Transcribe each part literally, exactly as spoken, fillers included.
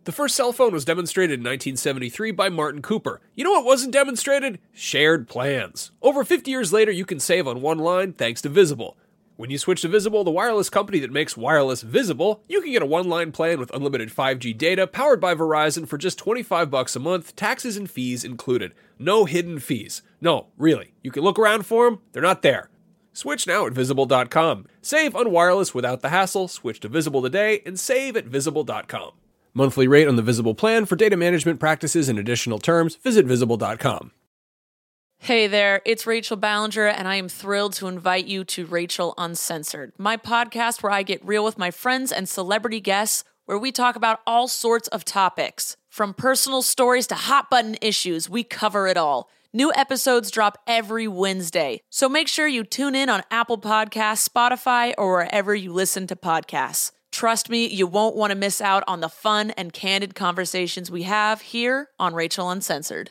The first cell phone was demonstrated in nineteen seventy-three by Martin Cooper. You know what wasn't demonstrated? Shared plans. Over fifty years later, you can save on one line thanks to Visible. When you switch to Visible, the wireless company that makes wireless visible, you can get a one-line plan with unlimited five G data powered by Verizon for just twenty-five bucks a month, taxes and fees included. No hidden fees. No, really. You can look around for them. They're not there. Switch now at Visible dot com. Save on wireless without the hassle. Switch to Visible today and save at Visible dot com. Monthly rate on the Visible plan. For data management practices and additional terms, visit Visible dot com. Hey there, it's Rachel Ballinger, and I am thrilled to invite you to Rachel Uncensored, my podcast where I get real with my friends and celebrity guests, where we talk about all sorts of topics. From personal stories to hot-button issues, we cover it all. New episodes drop every Wednesday, so make sure you tune in on Apple Podcasts, Spotify, or wherever you listen to podcasts. Trust me, you won't want to miss out on the fun and candid conversations we have here on Rachel Uncensored.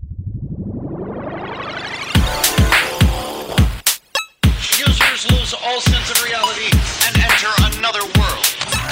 Users lose all sense of reality and enter another world.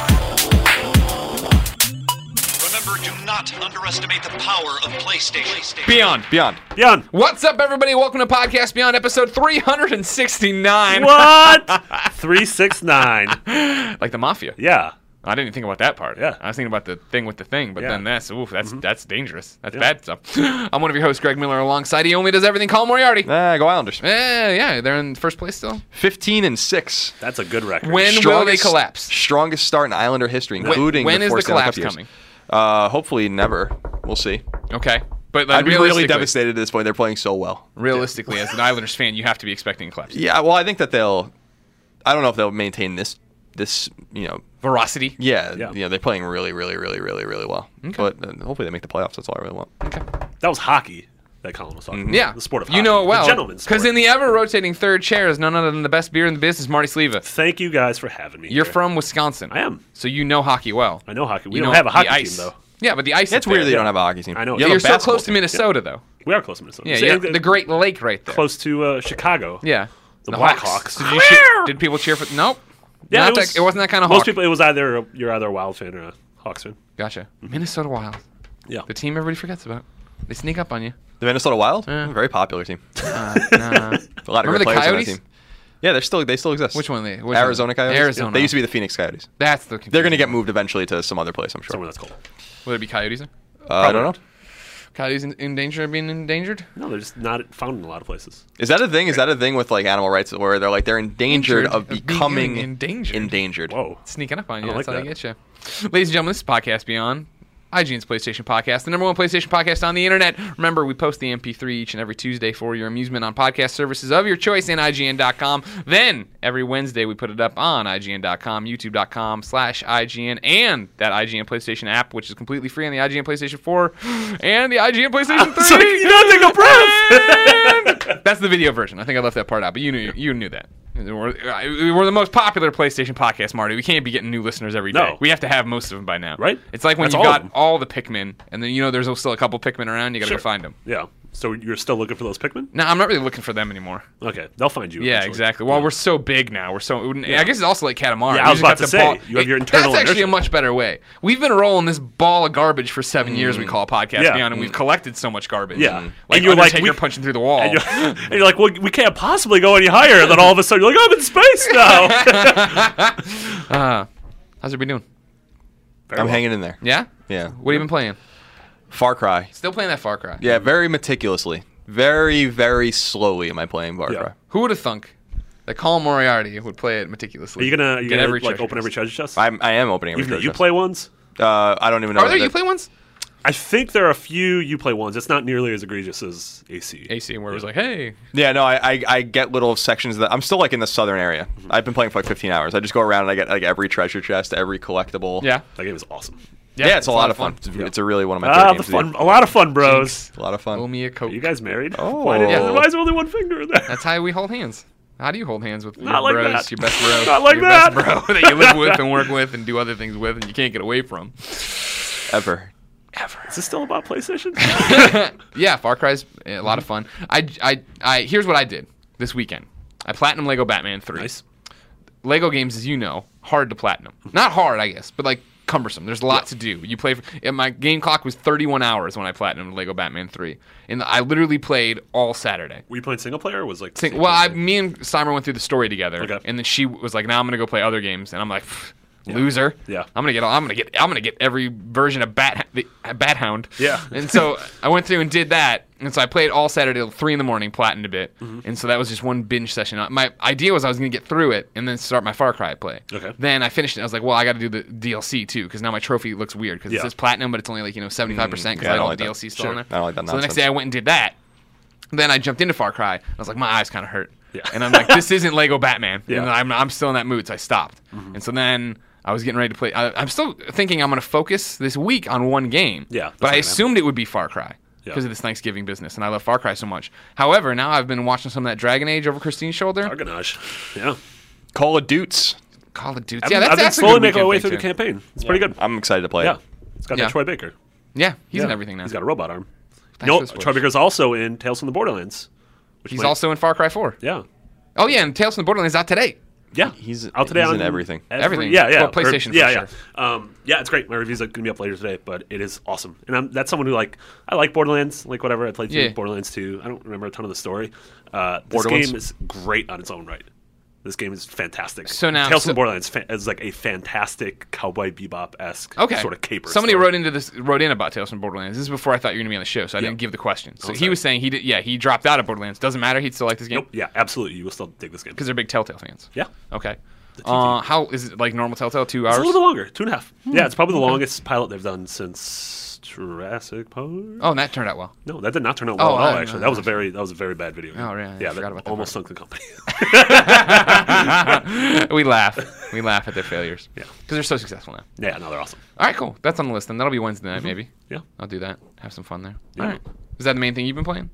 Remember, do not underestimate the power of PlayStation. Beyond. Beyond. Beyond. What's up, everybody? Welcome to Podcast Beyond, episode three sixty-nine. What? three sixty-nine. Like the Mafia. Yeah. I didn't even think about that part. Yeah. I was thinking about the thing with the thing, but Yeah. then that's, oof, that's Mhm. that's dangerous. That's Yeah. bad stuff. I'm one of your hosts, Greg Miller, alongside he only does everything, Colin Moriarty. Ah, go Islanders. Eh, yeah, they're in first place still. fifteen and six. That's a good record. When will they collapse? Strongest start in Islander history, When- including when the is four the Stanley collapse Cup years. coming? Uh, hopefully never. We'll see. Okay. But like, I'd be really realistically- devastated at this point. They're playing so well. Realistically, as an Islanders fan, you have to be expecting a collapse. Yeah, well, I think that they'll. I don't know if they'll maintain this. This, you know, Veracity. yeah, Yeah. you know, they're playing really, really, really, really, really well. Okay. But uh, hopefully they make the playoffs. That's all I really want. Okay. That was hockey that Colin was talking about. Yeah. The sport of you hockey. know it well. The gentleman's sport. Because in the ever-rotating third chair is none other than the best beer in the business, Marty Sleva. Thank you guys for having me You're here. from Wisconsin. I am. So you know hockey well. I know hockey. We You don't know have a the hockey ice. team, though. Yeah, but the ice It's is weird there. that you Yeah. don't have a hockey team. I know. You have a You're so basketball close to team. Minnesota, though. We are close to Minnesota. Yeah, So, yeah, uh, the Great Lake right there. Close to uh, Chicago. Yeah. The Blackhawks. Did, you cheer, did people cheer for... Nope. Yeah, Not it, was, that, it wasn't that kind of Most Hawk. people, it was either you're either a Wild fan or a Hawks fan. Gotcha. Minnesota Wild. Yeah. The team everybody forgets about. They sneak up on you. The Minnesota Wild, Yeah. very popular team. Uh, nah. A lot of Remember great the players on that Coyotes? team. Yeah, they're still they still exist. Which one are they? Which Arizona one? Coyotes. Arizona. They used to be the Phoenix Coyotes. That's the. They're going to get confusing moved eventually to some other place, I'm sure. Somewhere that's cold. one. Will there be Coyotes there? Uh, I don't know. Coyotes in, in danger of being endangered? No, they're just not found in a lot of places. Is that a thing? Is that a thing with like animal rights where they're like they're endangered Injured, of of being becoming endangered. endangered? Whoa. Sneaking up on I you. don't That's like how they that. get you. Ladies and gentlemen, this is Podcast Beyond, I G N's PlayStation Podcast, the number one PlayStation podcast on the internet. Remember, we post the M P three each and every Tuesday for your amusement on podcast services of your choice in I G N dot com. Then, every Wednesday, we put it up on I G N dot com, YouTube dot com slash I G N, and that I G N PlayStation app, which is completely free on the I G N PlayStation four and the I G N PlayStation three. So you don't take a breath. And that's the video version. I think I left that part out, but you knew you knew that. We're, we're the most popular PlayStation podcast, Marty. We can't be getting new listeners every day. No. We have to have most of them by now. Right? It's like when That's you all of got them. all the Pikmin, and then you know there's still a couple Pikmin around. You got to Sure. go find them. Yeah. So you're still looking for those Pikmin? No, I'm not really looking for them anymore. Okay. They'll find you. Yeah, eventually. exactly. Well, we're so big now. We're so. I guess it's also like Katamari. Yeah, You I was just about have to say, ball- you have your It- internal That's actually inertia. a much better way. We've been rolling this ball of garbage for seven years. We call it Podcast Yeah. Beyond, and we've collected so much garbage. Yeah. Like And you're like, Undertaker we- punching through the wall. And you're, and you're like, well, we can't possibly go any higher. And then all of a sudden, you're like, I'm in space now. uh, how's everybody doing? Very I'm well. hanging in there. Yeah. Yeah. What have you been playing? Far Cry. Still playing that Far Cry. Yeah, very meticulously. Very, very slowly am I playing Far Yeah. Cry. Who would have thunk that Colin Moriarty would play it meticulously? Are you gonna, are you Get gonna every like treasure open every chest? treasure chest? I'm, I am opening every Even though treasure you chest. play ones? Uh, I don't even know. Are there that- you play ones? I think there are a few you play ones. It's not nearly as egregious as A C. A C, where it was like, hey, Yeah, no, I, I I get little sections that I'm still like in the southern area. I've been playing for like fifteen hours. I just go around and I get like every treasure chest, every collectible. yeah, That game is awesome. yeah, it's, a lot, of fun. It's, it's a really one of my favorite Ah, the games. to fun, do. a lot of fun, bros. It's a lot of fun. owe me a coke. Are you guys married? Oh. why, did, Yeah. why is there only one finger in there? That's how we hold hands. How do you hold hands with Not your like bros, that. your best bro, Not like your that. best bro that you live with and work with and do other things with and you can't get away from? Ever. Is this still about PlayStation? Yeah, Far Cry's a lot of fun. I, I, I, here's what I did this weekend. I platinum Lego Batman three. Nice. Lego games, as you know, hard to platinum. Not hard, I guess, but like cumbersome. There's a lot to do. You play. For, and my game clock was thirty-one hours when I platinumed Lego Batman three, and I literally played all Saturday. Were you playing single player or was like? Sing, well, I, me and Summer went through the story together, Okay. and then she was like, "Now I'm gonna go play other games," and I'm like, "Loser." Yeah. I'm gonna get. I'm gonna get. I'm gonna get every version of Bat the, Bat Hound. Yeah. And so I went through and did that, and so I played all Saturday till three in the morning, platinumed a bit, Mm-hmm. and so that was just one binge session. My idea was I was gonna get through it and then start my Far Cry play. Okay. Then I finished it. I was like, well, I got to do the D L C too, because now my trophy looks weird because Yeah. it says platinum, but it's only like you know seventy-five percent because Yeah, I I don't have all like the that. D L C still Sure. on there. I don't like that So the next nonsense. day I went and did that. Then I jumped into Far Cry. I was like, my eyes kind of hurt. Yeah. And I'm like, this isn't Lego Batman. Yeah. And I'm, I'm still in that mood, so I stopped. Mm-hmm. And so then I was getting ready to play. I, I'm still thinking I'm going to focus this week on one game. Yeah, that's But I not gonna assumed it would be Far Cry Yeah. because of this Thanksgiving business, and I love Far Cry so much. However, now I've been watching some of that Dragon Age over Christine's shoulder. Argonage. Yeah. Call of Duty. Call of Duty. I've, Yeah, been- that's, I've been that's a slowly good making my way weekend through the thing, too. campaign. It's pretty good. I'm excited to play Yeah. it. It's got Yeah. that Troy Baker. Yeah, he's in Yeah. everything now. He's got a robot arm. Thanks You know, for the Troy spoilers. Baker's also in Tales from the Borderlands. which He's might- also in Far Cry four. Yeah. Oh, yeah, and Tales from the Borderlands out today. Yeah, He's- out today he's on in everything. every- Everything. Yeah, yeah. Well, PlayStation Or- for yeah, sure. yeah. Um, yeah, it's great. My review's going to be up later today, but it is awesome. And I'm, that's someone who like I like Borderlands, like whatever. I played through Yeah. Borderlands two. I don't remember a ton of the story. Uh, this Borderlands? game is great on its own right. This game is fantastic. So now- Tales so- from the Borderlands fa- is like a fantastic Cowboy Bebop esque Okay. sort of caper. Somebody story. wrote into this wrote in about Tales from Borderlands. This is before I thought you were going to be on the show, so I Yeah. didn't give the question. So Okay. he was saying he did. Yeah, he dropped out of Borderlands. Doesn't matter. He'd still like this game Nope. Yeah, absolutely. You will still dig this game. because they're big Telltale fans. Yeah. Okay. Uh, how is it like normal Telltale? Two It's hours. a little bit longer, two and a half. Hmm. Yeah, it's probably the longest pilot they've done since Jurassic Park. Oh, and that turned out well. No, that did not turn out well Oh, at all. I- Actually, I- that was a very that was a very bad video. Oh, yeah, I yeah, forgot that about that almost part. sunk the company. we laugh. We laugh at their failures. Yeah. Because they're so successful now. yeah, no, they're awesome. All right, cool. That's on the list, and that'll be Wednesday night, maybe. Yeah. I'll do that. Have some fun there. Yeah. All right. Is that the main thing you've been playing?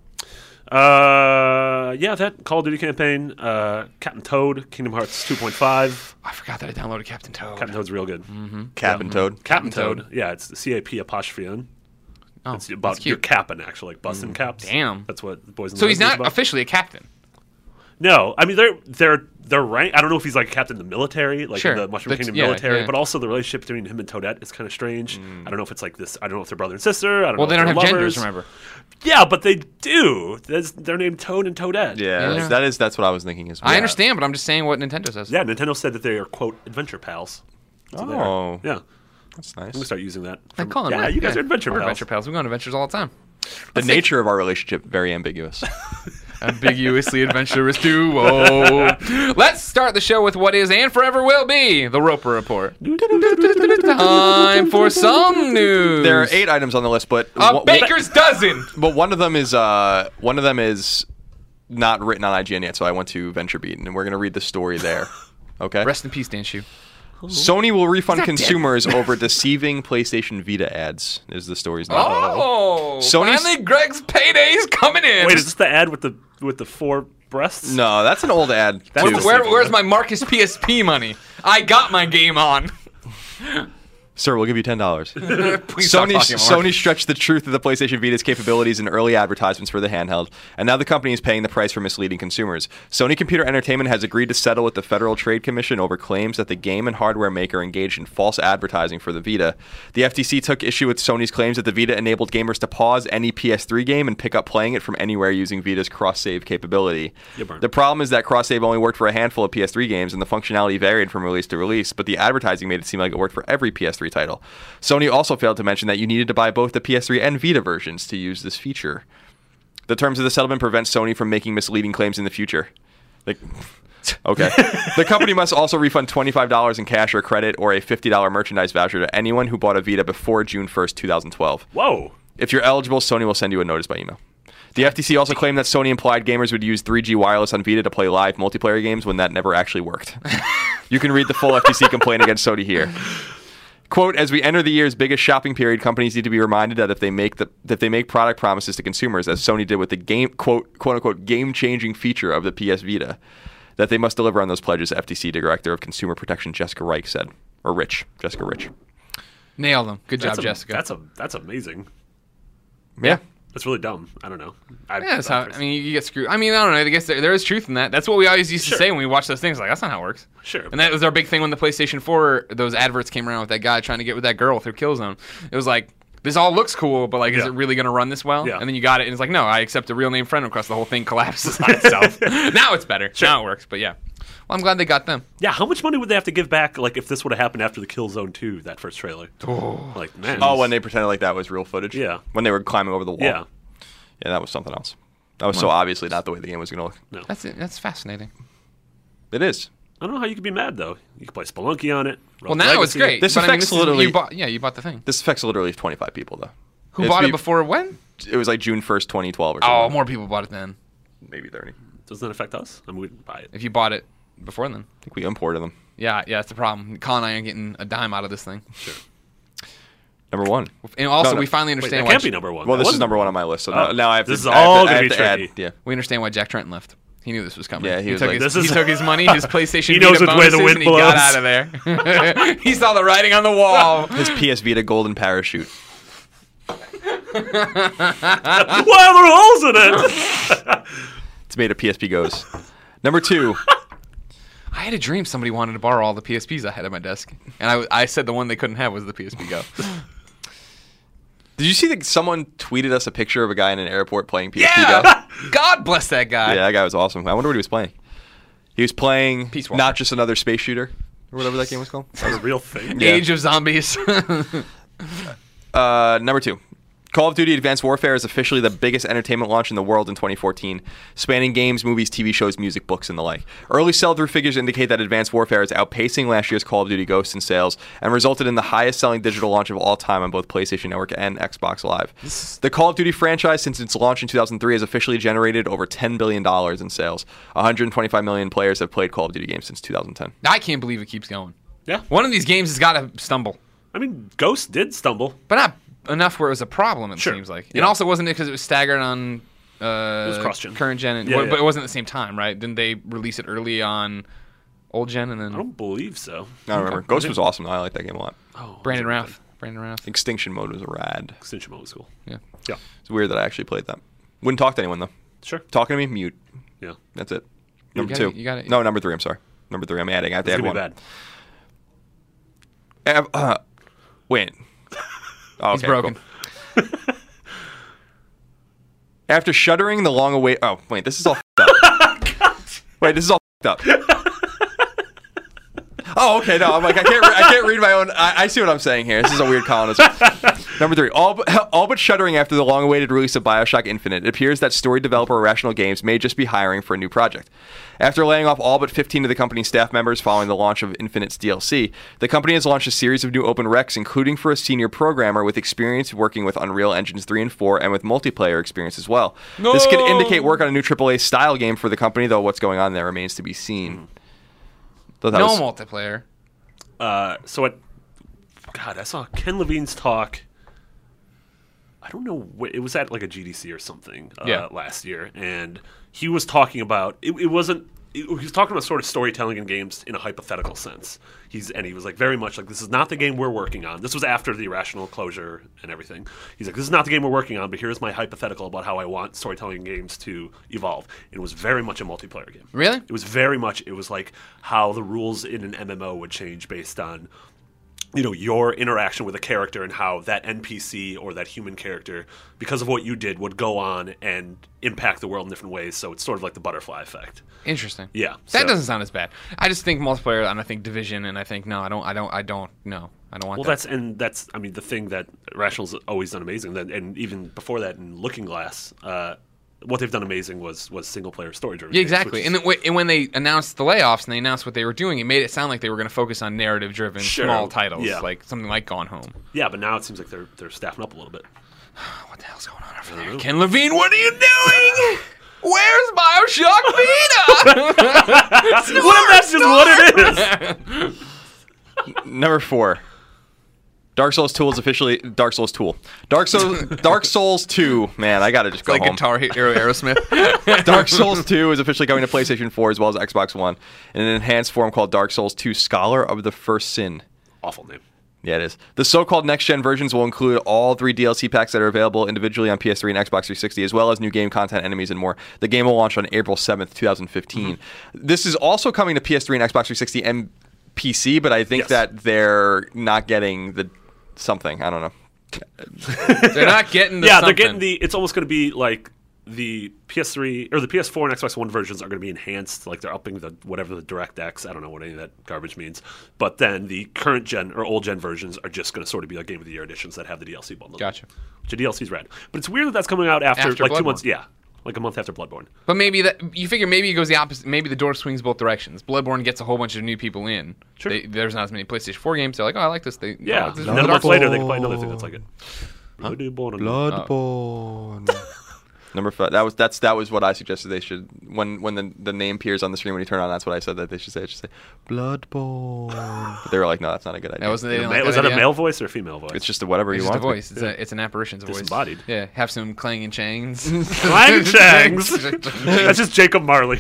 Uh, yeah, that Call of Duty campaign, uh, Captain Toad, Kingdom Hearts two point five. I forgot that I downloaded Captain Toad. Captain Toad's real good. Cap and Toad. Captain Toad. Toad. Yeah, it's the C A P apostrophe N. Oh, It's about that's you're cute. capping actually, like busting caps. Damn. That's what the boys. In the So he's Hood is not about. officially a captain. No, I mean they're they're they're rank. I don't know if he's like a captain in the military, like Sure. in the Mushroom That's- Kingdom yeah, military, yeah. but also the relationship between him and Toadette is kind of strange. I don't know if it's like this. I don't know if they're brother and sister. I don't Well, know they if don't have they're genders, lovers. remember? Yeah, but they do. There's, they're named Toad and Toadette. Yeah, Yeah. that is that's what I was thinking as well. I understand, but I'm just saying what Nintendo says. Yeah, Nintendo said that they are quote adventure pals. That's what they are. Oh, Yeah, that's I'm nice. gonna start using that. I from- call them. yeah, right. you guys are adventure We're pals. adventure pals. We go on adventures all the time. The nature of our relationship very ambiguous. Ambiguously adventurous duo. Let's start the show with what is and forever will be the Roper Report. Time for some news. There are eight items on the list, but A one- baker's dozen. but one of them is uh one of them is not written on I G N yet, so I went to VentureBeat, and we're gonna read the story there. Okay. Rest in peace, Dan Shu. Sony will refund He's not dead. consumers over deceiving PlayStation Vita ads. Is the story's name? Oh, Sony's- finally Greg's payday's coming in. Wait, is this the ad with the with the four breasts? No, that's an old ad. That's too. the Where, sequel. where's my Marcus P S P money? I got my game on. Sir, we'll give you ten dollars. Please stop Sony, talking, Mark. Sony stretched the truth of the PlayStation Vita's capabilities in early advertisements for the handheld, and now the company is paying the price for misleading consumers. Sony Computer Entertainment has agreed to settle with the Federal Trade Commission over claims that the game and hardware maker engaged in false advertising for the Vita. The F T C took issue with Sony's claims that the Vita enabled gamers to pause any P S three game and pick up playing it from anywhere using Vita's cross-save capability. You burned. The problem is that cross-save only worked for a handful of P S three games, and the functionality varied from release to release, but the advertising made it seem like it worked for every P S three title. Sony also failed to mention that you needed to buy both the P S three and Vita versions to use this feature. The terms of the settlement prevent Sony from making misleading claims in the future. Like, okay. The company must also refund twenty-five dollars in cash or credit or a fifty dollars merchandise voucher to anyone who bought a Vita before June first, twenty twelve. Whoa. If you're eligible, Sony will send you a notice by email. The F T C also claimed that Sony implied gamers would use three G wireless on Vita to play live multiplayer games when that never actually worked. You can read the full F T C complaint against Sony here. Quote, as we enter the year's biggest shopping period, companies need to be reminded that if they make the that they make product promises to consumers, as Sony did with the game quote quote unquote game changing feature of the P S Vita, that they must deliver on those pledges, F T C Director of Consumer Protection Jessica Reich said. Or Rich. Jessica Rich. Nailed them. Good job, That's a- Jessica. That's a that's amazing. Yeah. That's really dumb. I don't know. I, Yeah, that's how. I mean, you get screwed. I mean, I don't know. I guess there, there is truth in that. That's what we always used to Sure. say when we watched those things. Like, that's not how it works. Sure. And that was our big thing when the PlayStation four, those adverts came around with that guy trying to get with that girl through Killzone. It was like, this all looks cool, but like, is Yeah. it really going to run this well? Yeah. And then you got it, and it's like, no, I accept a real name friend request. The whole thing collapses on itself. Now it's better. Now it works. But yeah. Well, I'm glad they got them. Yeah, how much money would they have to give back, like, if this would have happened after the Killzone two, that first trailer? Oh. Like, man. Oh, when they pretended like that was real footage? Yeah. When they were climbing over the wall? Yeah. Yeah, that was something else. That was so obviously not the way the game was going to look. No. That's it. That's fascinating. It is. I don't know how you could be mad, though. You could play Spelunky on it. Well, Rogue now it's Legacy. great. This but I mean, affects this is- literally- You bought, yeah, you bought the thing. This affects literally twenty-five people, though. Who It's bought be- it before when? It was like June first, twenty twelve or Oh, something. more people bought it then. Maybe thirty. Doesn't that affect us? I mean, we didn't buy it. If you bought it before then. I think we imported them. Yeah, yeah, that's the problem. Colin and I are getting a dime out of this thing. Sure. Number one. And also, No, no. we finally Wait, understand that why can't J- be number one. Well, That this is wasn't- number one on my list, so Oh. now, now I have This to, is I have all to, I gonna have be to add. tricky. Yeah. we understand why Jack Trenton left. He knew this was coming. Yeah, he was took like, his, This he is- took his money, his PlayStation He knows Vita which way the bonuses, wind and he got blows. out of there. He saw the writing on the wall. His P S Vita golden parachute. Why are there holes in it? It's made of P S P Goes. Number two. I had a dream somebody wanted to borrow all the P S Ps I had at my desk, and I, I said the one they couldn't have was the P S P Go. Did you see that someone tweeted us a picture of a guy in an airport playing P S P Go? Yeah, God bless that guy. Yeah, that guy was awesome. I wonder what he was playing. He was playing Peace Walker. not just another space shooter or whatever that game was called. That's a real thing. Yeah. Age of Zombies. Uh, number two. Call of Duty Advanced Warfare is officially the biggest entertainment launch in the world in twenty fourteen, spanning games, movies, T V shows, music, books, and the like. Early sell-through figures indicate that Advanced Warfare is outpacing last year's Call of Duty Ghosts in sales and resulted in the highest-selling digital launch of all time on both PlayStation Network and Xbox Live. The Call of Duty franchise, since its launch in two thousand three, has officially generated over ten billion dollars in sales. one hundred twenty-five million players have played Call of Duty games since two thousand ten. I can't believe it keeps going. Yeah. One of these games has got to stumble, I mean, Ghost did stumble. but not enough where it was a problem, it Sure. seems like. Yeah. And also, wasn't it because it was staggered on uh, was cross-gen. current gen? And, Yeah, well, yeah. But it wasn't at the same time, right? Didn't they release it early on old gen and I then don't believe so. I don't remember. Ghost was awesome, though. I like that game a lot. Oh, Brandon was it Routh? Brandon Routh. Extinction Mode was rad. Extinction mode was cool. Yeah. Yeah. It's weird that I actually played that. Wouldn't talk to anyone, though. Sure. Talking to me, mute. Yeah. That's it. Number gotta- two. you gotta- no, number three. I'm sorry. Number three. I'm adding. I have to It's add gonna one. be bad. Av- uh, wait. Oh, He's okay, broken. cool. After shuddering the long await. Oh, wait. This is all f***ed up. Wait, this is all f***ed up. Oh, okay. No, I'm like I can't. Re- I can't read my own. I, I see what I'm saying here. This is a weird columnism. Number three. All but, all but shuddering after the long-awaited release of BioShock Infinite, it appears that story developer Irrational Games may just be hiring for a new project. After laying off all but fifteen of the company's staff members following the launch of Infinite's D L C, the company has launched a series of new open recs, including for a senior programmer with experience working with Unreal Engines three and four and with multiplayer experience as well. No! This could indicate work on a new triple A style game for the company, though what's going on there remains to be seen. Thought that No was- multiplayer. Uh, so at God, I saw Ken Levine's talk. I don't know. Wh- it was at like a G D C or something uh, Yeah. last year, and he was talking about. It, it wasn't. It, he was talking about sort of storytelling in games in a hypothetical sense. He's and he was like very much like this is not the game we're working on. This was after the Irrational closure and everything. He's like this is not the game we're working on, but here's my hypothetical about how I want storytelling games to evolve. And it was very much a multiplayer game. Really? It was very much. It was like how the rules in an M M O would change based on, you know, your interaction with a character and how that N P C or that human character, because of what you did, would go on and impact the world in different ways. So it's sort of like the butterfly effect. Interesting. Yeah, That so- doesn't sound as bad. I just think multiplayer, and I think Division, and I think no, I don't, I don't, I don't, no, I don't want Well, that. that's and that's I mean the thing that Rational's always done amazing. That and even before that in Looking Glass, uh, what they've done amazing was was single player story driven. Yeah, exactly. And, then, wh- and when they announced the layoffs and they announced what they were doing, it made it sound like they were going to focus on narrative driven Sure. small titles, Yeah. like something like Gone Home. yeah, but now it seems like they're they're staffing up a little bit. What the hell's going on over there? know. Ken Levine, what are you doing? Where's Bioshock Vita? What if that's just what it is? Number four. Dark Souls two is officially Dark Souls two. Dark Souls Dark Souls two. Man, I gotta just go like home. Guitar Hero Aerosmith. Dark Souls two is officially coming to PlayStation four as well as Xbox One in an enhanced form called Dark Souls two Scholar of the First Sin. Awful name. Yeah, it is. The so-called next-gen versions will include all three D L C packs that are available individually on P S three and Xbox three sixty, as well as new game content, enemies, and more. The game will launch on April seventh, twenty fifteen. Mm-hmm. This is also coming to P S three and Xbox three sixty and P C, but I think yes. that they're not getting the something. I don't know. They're not getting the yeah, something. they're getting the. It's almost going to be like the P S three or the P S four and Xbox One versions are going to be enhanced. Like they're upping the whatever the DirectX. I don't know what any of that garbage means. But then the current gen or old gen versions are just going to sort of be like Game of the Year editions that have the D L C bundle. Gotcha. Which the D L C's rad. But it's weird that that's coming out after, After like two Bloodborne. months. Yeah, like a month after Bloodborne. But maybe that you figure maybe it goes the opposite. Maybe the door swings both directions. Bloodborne gets a whole bunch of new people in. Sure. They, there's not as many PlayStation four games. They're like, oh, I like this. They Yeah, oh, this is and then a Dark month later Souls. they can play another thing that's like it. Bloodborne. Bloodborne. Number five. That was that's that was what I suggested they should when when the the name appears on the screen when you turn it on. That's what I said that they should say. It should say Bloodborne. But they were like, no, that's not a good idea. That wasn't. They didn't Ma- like was that that a idea. male voice or a female voice? It's just a whatever It's you just want. a voice. It's a it's an apparition's voice. Disembodied. Yeah, have some clanging chains. Clang Changs. That's just Jacob Marley.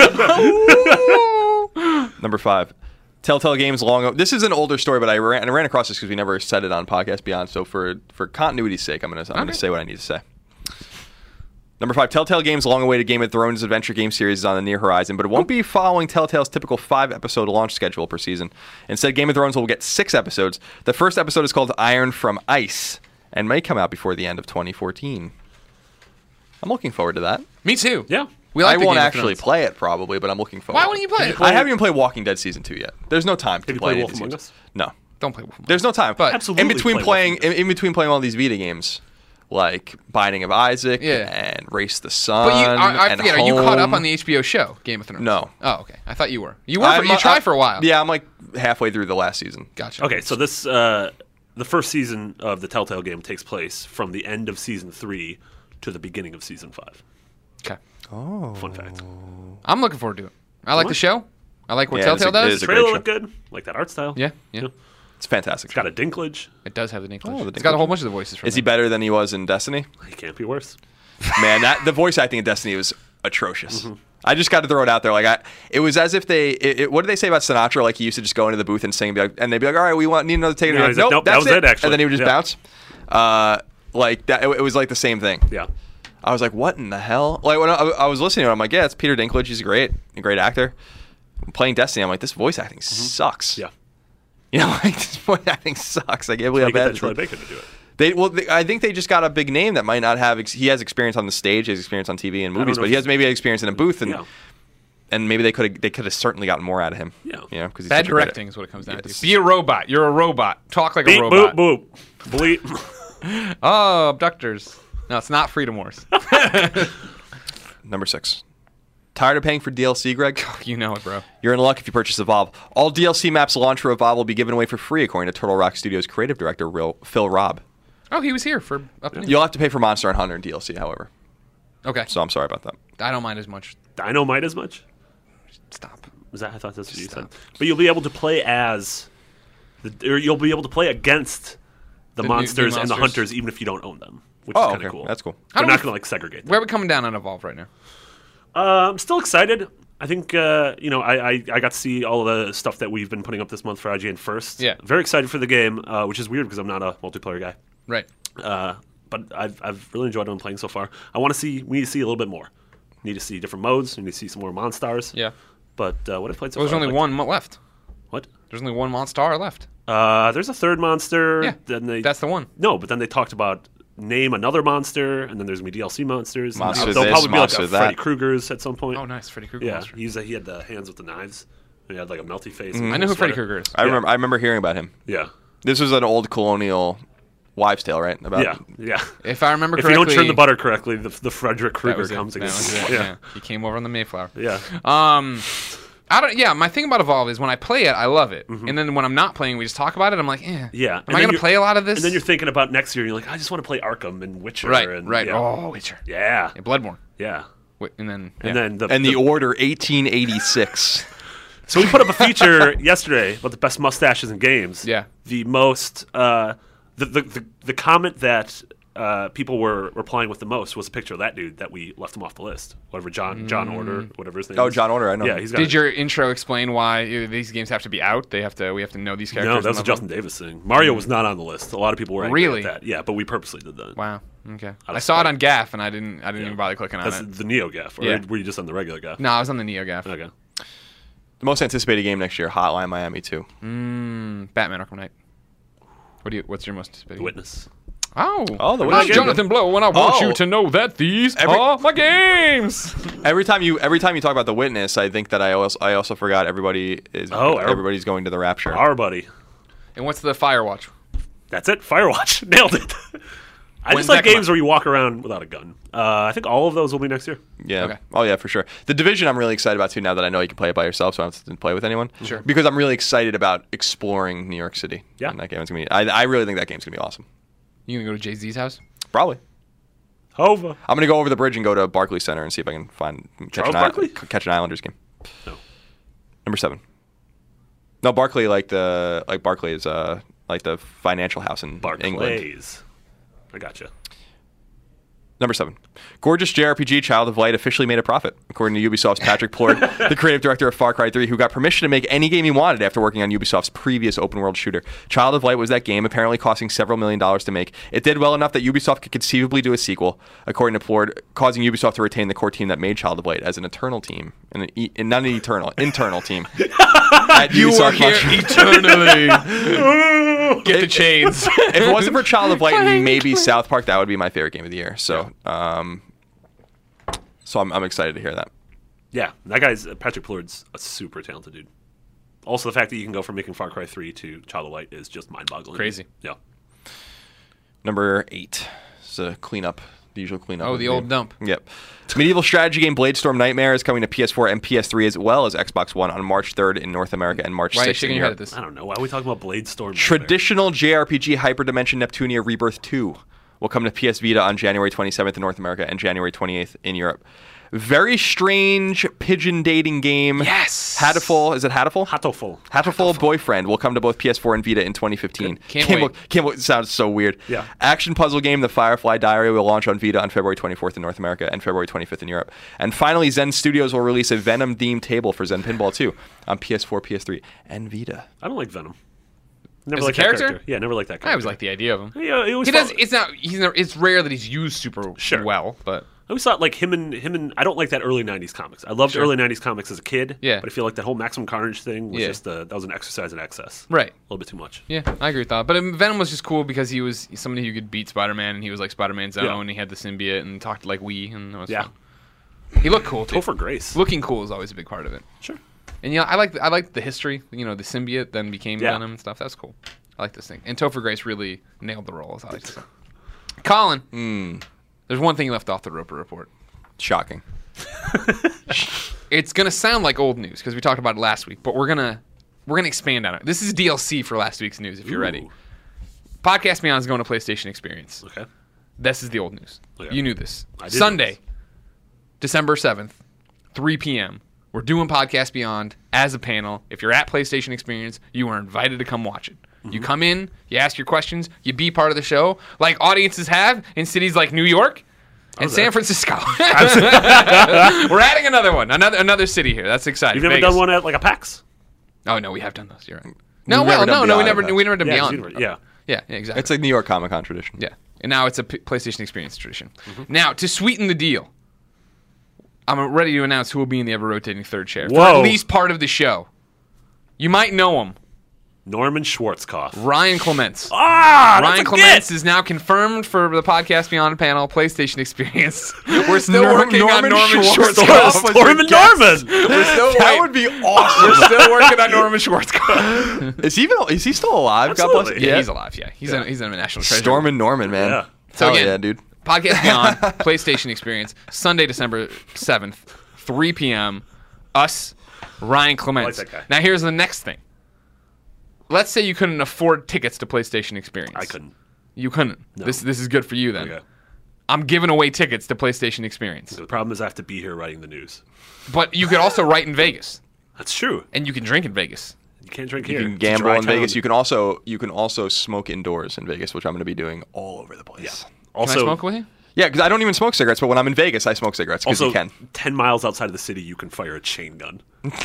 Number five. Telltale Games long. O- This is an older story, but I ran, I ran across this because we never said it on Podcast Beyond. So for for continuity's sake, I'm gonna I'm gonna Okay. say what I need to say. Number five, Telltale Games' long-awaited Game of Thrones adventure game series is on the near horizon, but it won't be following Telltale's typical five-episode launch schedule per season. Instead, Game of Thrones will get six episodes. The first episode is called Iron from Ice and may come out before the end of twenty fourteen. I'm looking forward to that. Me too. Yeah. We like I the won't Game of actually Thrones. play it probably, but I'm looking forward. Why wouldn't you play it? I haven't even played Walking Dead season two yet. There's no time to you play played any Wolf of these Among games. Us? No. Don't play Wolf Among There's no time. But- Absolutely in between play playing Walking in, in between playing all these Vita games, like Binding of Isaac Yeah. and Race the Sun. But you, I, I and forget. Are you caught up Home. on the H B O show Game of Thrones? No. Oh, okay. I thought you were. You were. For, I'm, you uh, tried I- for a while. Yeah, I'm like halfway through the last season. Gotcha. Okay, so this uh, the first season of the Telltale game takes place from the end of season three to the beginning of season five. Okay. Oh. Fun fact. I'm looking forward to it. I like What? the show. I like what Yeah, it is Telltale a- it does. is a Trailer great looked good, like that art style. Yeah. Yeah. It's fantastic. It's got a Dinklage. It does have the Dinklage. Oh, the It's got a Dinklage. whole bunch of the voices from Is he it. better than he was in Destiny? He can't be worse. Man, that the voice acting in Destiny was atrocious. I just got to throw it out there. Like, I, it was as if they. It, it- what did they say about Sinatra? Like, he used to just go into the booth and sing, and, be like, and they'd be like, "All right, we want need another take." And Yeah, he'd he's be like, like, nope, "Nope, that that's was it, actually." And then he would just Yeah. bounce. Uh, like that. It, it was like the same thing. Yeah. I was like, "What in the hell?" Like when I, I was listening to it, I'm like, "Yeah, it's Peter Dinklage. He's great, a great actor." Playing Destiny, I'm like, "This voice acting sucks." Yeah. You know, like this voice acting sucks. I can't believe I how get bad that it Troy is. Baker to do it. They well, they, I think they just got a big name that might not have. Ex- he has experience on the stage, he has experience on T V and don't movies, know but if he has maybe experience in a booth, and Yeah. and maybe they could they could have certainly gotten more out of him. Yeah. you know, because Bad directing is what it comes down Yes. to. Be a robot. You're a robot. Talk like Beep, a robot. boop, boop. Bleep. Oh, abductors. No, it's not Freedom Wars. Number six. Tired of paying for D L C, Greg? You know it, bro. You're in luck if you purchase Evolve. All D L C maps launched for Evolve will be given away for free, according to Turtle Rock Studios creative director Real- Phil Robb. Oh, he was here for up in You'll have to pay for Monster and Hunter in D L C, however. Okay. So I'm sorry about that. I don't mind as much. Dynamite as much? Stop. Was that? I thought that's what you Stop. said. But you'll be able to play as, the, or you'll be able to play against the, The new- new monsters and the monsters. hunters, even if you don't own them, which Oh, is kind okay. of cool. That's cool. How They're do not we- going to like segregate them. Where are we coming down on Evolve right now? Uh, I'm still excited. I think uh, you know I, I I got to see all of the stuff that we've been putting up this month for I G N first. Yeah. Very excited for the game, uh, which is weird because I'm not a multiplayer guy. Right. Uh, but I've I've really enjoyed what I'm playing so far. I want to see we need to see a little bit more. Need to see different modes. We need to see some more Monstars. Yeah. But uh, what I've played so Well, there's far, only I've liked- one mo- left. What? There's only one Monstar left. Uh, there's a third monster. Yeah. Then they That's the one. no, but then they talked about name another monster, and then there's gonna be D L C monsters. and Monster There'll this, probably be like monster a that. Freddy Krueger's at some point. Oh, nice. Freddy Krueger Yeah, monster. he's a, he had the hands with the knives. He had like a melty face. Mm-hmm. and I know who sweater. Freddy Krueger is. I Yeah. remember I remember hearing about him. Yeah, This was an old colonial wives' tale, right? About yeah, yeah. If I remember If you correctly, don't churn the butter correctly, the, the Frederick that Krueger was it. comes That against was you. it. Yeah, Yeah. He came over on the Mayflower. yeah. Um, I don't. Yeah, my thing about Evolve is when I play it, I love it, Mm-hmm. and then when I'm not playing, we just talk about it. I'm like, eh. Yeah. Am And I then gonna you're- play a lot of this? And then you're thinking about next year. And you're like, I just want to play Arkham and Witcher. right, and, right. Yeah. Oh, Witcher. yeah, Yeah, Bloodborne. yeah. Wait, and then And yeah. then the and the Order eighteen eighty-six. So we put up a feature yesterday about the best mustaches in games. Yeah. The most, uh, the, the the the comment that uh, people were replying with the most was a picture of that dude that we left him off the list. Whatever John John Order, whatever his name Oh, is. John Order, I know. Yeah, he's got Did it. your intro explain why uh, these games have to be out? They have to. We have to know these characters. No, that was a and Justin love Davis thing. Mario was not on the list. A lot of people were angry Really? at that. Yeah, but we purposely did that. them? Wow. Okay. of I saw it spite. on Gaff, and I didn't. I didn't Yeah. even bother clicking on That's it. the Neo Gaff, or Yeah. were you just on the regular Gaff? No, I was on the Neo Gaff. Okay. The most anticipated game next year, Hotline Miami two. Mm, Batman Arkham Knight. What do you? What's your most anticipated? The Witness. Oh, Oh, the I'm Witness. Jonathan Blow, and I want Oh. you to know that these Every- are my games. Every time you every time you talk about The Witness, I think that I also I also forgot everybody is Oh, our- everybody's going to the Rapture. Our buddy. And what's the Firewatch? That's it. Firewatch. Nailed it. I When's just like that come games where you walk around without a gun. Uh, I think all of those will be next year. Yeah. Okay. Oh yeah, for sure. The Division I'm really excited about too. Now that I know you can play it by yourself, so I don't have to play with anyone. Sure. Because I'm really excited about exploring New York City. Yeah. And that game is gonna be. I, I really think that game's gonna be awesome. You gonna go to Jay Z's house? Probably. Hova. I'm gonna go over the bridge and go to Barclays Center and see if I can find catch Charles an, Barkley? I- catch an Islanders game. No. Number seven. No, Barclay like the like Barclays uh like the financial house in England. Barclays. I gotcha. Number seven. Gorgeous J R P G Child of Light officially made a profit, according to Ubisoft's Patrick Plord, the creative director of Far Cry three, who got permission to make any game he wanted after working on Ubisoft's previous open-world shooter. Child of Light was that game, apparently costing several million dollars to make. It did well enough that Ubisoft could conceivably do a sequel, according to Plord, causing Ubisoft to retain the core team that made Child of Light as an eternal team, and an e- and not an eternal, internal team. At Ubisoft Montreal. eternally. Get the chains. If it wasn't for Child of Light and maybe South Park, that would be my favorite game of the year. So, um, so I'm, I'm excited to hear that. Yeah, that guy's uh, Patrick Plord's a super talented dude. Also, the fact that you can go from making Far Cry three to Child of Light is just mind-boggling. Crazy. Yeah. Number eight is a cleanup, the usual cleanup. Oh, of the game. old dump. Yep. Medieval strategy game Bladestorm Nightmare is coming to P S four and P S three as well as Xbox One on March third in North America and March Why are you sixth in shaking your head Europe. at this? I don't know. Why are we talking about Bladestorm? Traditional J R P G Hyperdimension Neptunia Rebirth two will come to P S Vita on January twenty-seventh in North America and January twenty-eighth in Europe. Very strange pigeon dating game. Yes. Hatoful. Is it Hatoful? Hatoful. Hatoful Boyfriend will come to both P S four and Vita in twenty fifteen. Can't Can't wait. wa- Can't wait. Sounds so weird. Yeah. Action puzzle game The Firefly Diary will launch on Vita on February twenty-fourth in North America and February twenty-fifth in Europe. And finally, Zen Studios will release a Venom-themed table for Zen Pinball two on P S four, P S three, and Vita. I don't like Venom. Never As a liked that character? Yeah, never liked that character. I always like the idea of him. Yeah, it always He does. felt- It's not. He's. Never, it's rare that he's used super Sure. well, but I always thought like him and him and I don't like that early nineties comics. I loved Sure. early nineties comics as a kid. Yeah. But I feel like that whole Maximum Carnage thing was Yeah. just uh, that was an exercise in excess. right. A little bit too much. Yeah, I agree with that. But um, Venom was just cool because he was somebody who could beat Spider-Man, and he was like Spider-Man's own. Yeah. And he had the symbiote and talked like we, and that was Yeah. fun. He looked cool too. Topher Grace. Looking cool is always a big part of it. Sure. And you know, I like I like the history. You know, the symbiote then became Yeah. Venom and stuff. That's cool. I like this thing. And Topher Grace really nailed the role, as I like to say. Colin, there's one thing left off the Roper Report. Shocking. It's gonna sound like old news because we talked about it last week, but we're gonna we're gonna expand on it. This is D L C for last week's news. If you're ready, Ooh. Podcast Beyond is going to PlayStation Experience. Okay. This is the old news. Okay. You knew this. I did know Sunday, this. December seventh, three p.m. We're doing Podcast Beyond as a panel. If you're at PlayStation Experience, you are invited to come watch it. You Mm-hmm. come in, you ask your questions, you be part of the show, like audiences have in cities like New York and was San there. Francisco. We're adding another one, another another city here. That's exciting. You've never Vegas. done one at like a PAX? Oh no, we have done those. You're right. No, We've well, never no, done no, we Beyond, never, but- we never done Yeah, Beyond. Universe, yeah. yeah, yeah, exactly. It's a New York Comic Con tradition. Yeah, and now it's a P- PlayStation Experience tradition. Now, to sweeten the deal, I'm ready to announce who will be in the ever-rotating third chair for Whoa. at least part of the show. You might know him, Norman Schwarzkopf. Ryan Clements. Ah, that's Ryan a Clements get! is now confirmed for the Podcast Beyond panel PlayStation Experience. We're still Norm- working on Norman Norman Schwarzkopf. Schwarzkopf. Storm, Storm and Norman. We're still That wait- would be awesome. We're still working on Norman Schwarzkopf. Is he even? Is he still alive? God bless. Absolutely. Yeah, he's alive. Yeah, he's a, he's a national treasure. Storm and Norman, man. Yeah. So Hell again, yeah, dude. Podcast Beyond, PlayStation Experience, Sunday, December seventh, three p.m. Us, Ryan Clements. I like that guy. Now here's the next thing. Let's say you couldn't afford tickets to PlayStation Experience. I couldn't. You couldn't. No. This this is good for you then. Okay. I'm giving away tickets to PlayStation Experience. The problem is I have to be here writing the news. But you could also write in Vegas, That's true. and you can drink in Vegas. You can't drink You here. can It's a gamble dry in Vegas. town. You can also you can also smoke indoors in Vegas, which I'm going to be doing all over the place. Yeah. Also, Can I smoke with you? Yeah, because I don't even smoke cigarettes, but when I'm in Vegas, I smoke cigarettes because also, you can. ten miles outside of the city, you can fire a chain gun.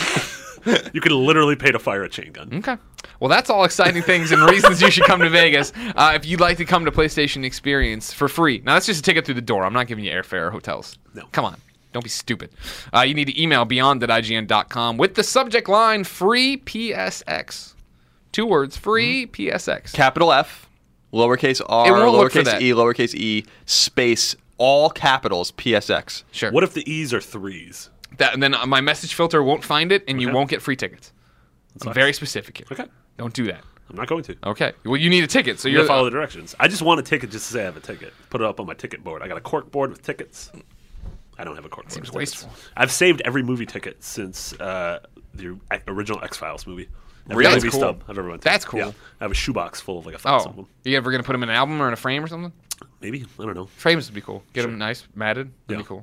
You can literally pay to fire a chain gun. Okay. Well, that's all exciting things and reasons you should come to Vegas. Uh, if you'd like to come to PlayStation Experience for free. Now, that's just a ticket through the door. I'm not giving you airfare or hotels. No. Come on. Don't be stupid. Uh, you need to email beyond at I G N dot com with the subject line free P S X. Two words, free Mm-hmm. P S X. Capital F, lowercase r, It won't look for lowercase that. e, lowercase e, space, all capitals, P S X. Sure. What if the E's are threes? That, and then my message filter won't find it, and you Okay. won't get free tickets. I'm sucks. very specific here. Okay. Don't do that. I'm not going to. Okay. Well, you need a ticket, so You you're gotta follow the directions. I just want a ticket just to say I have a ticket. Put it up on my ticket board. I got a cork board with tickets. I don't have a cork board. Seems with tickets. wasteful. I've saved every movie ticket since uh, the original X-Files movie. Every Really? movie That's cool. stub I've ever went to. That's cool. Yeah. I have a shoebox full of like a thousand of Oh, them. you ever gonna put them in an album or in a frame or something? Maybe. I don't know. Frames would be cool. Get them nice, matted. That'd Yeah. be cool.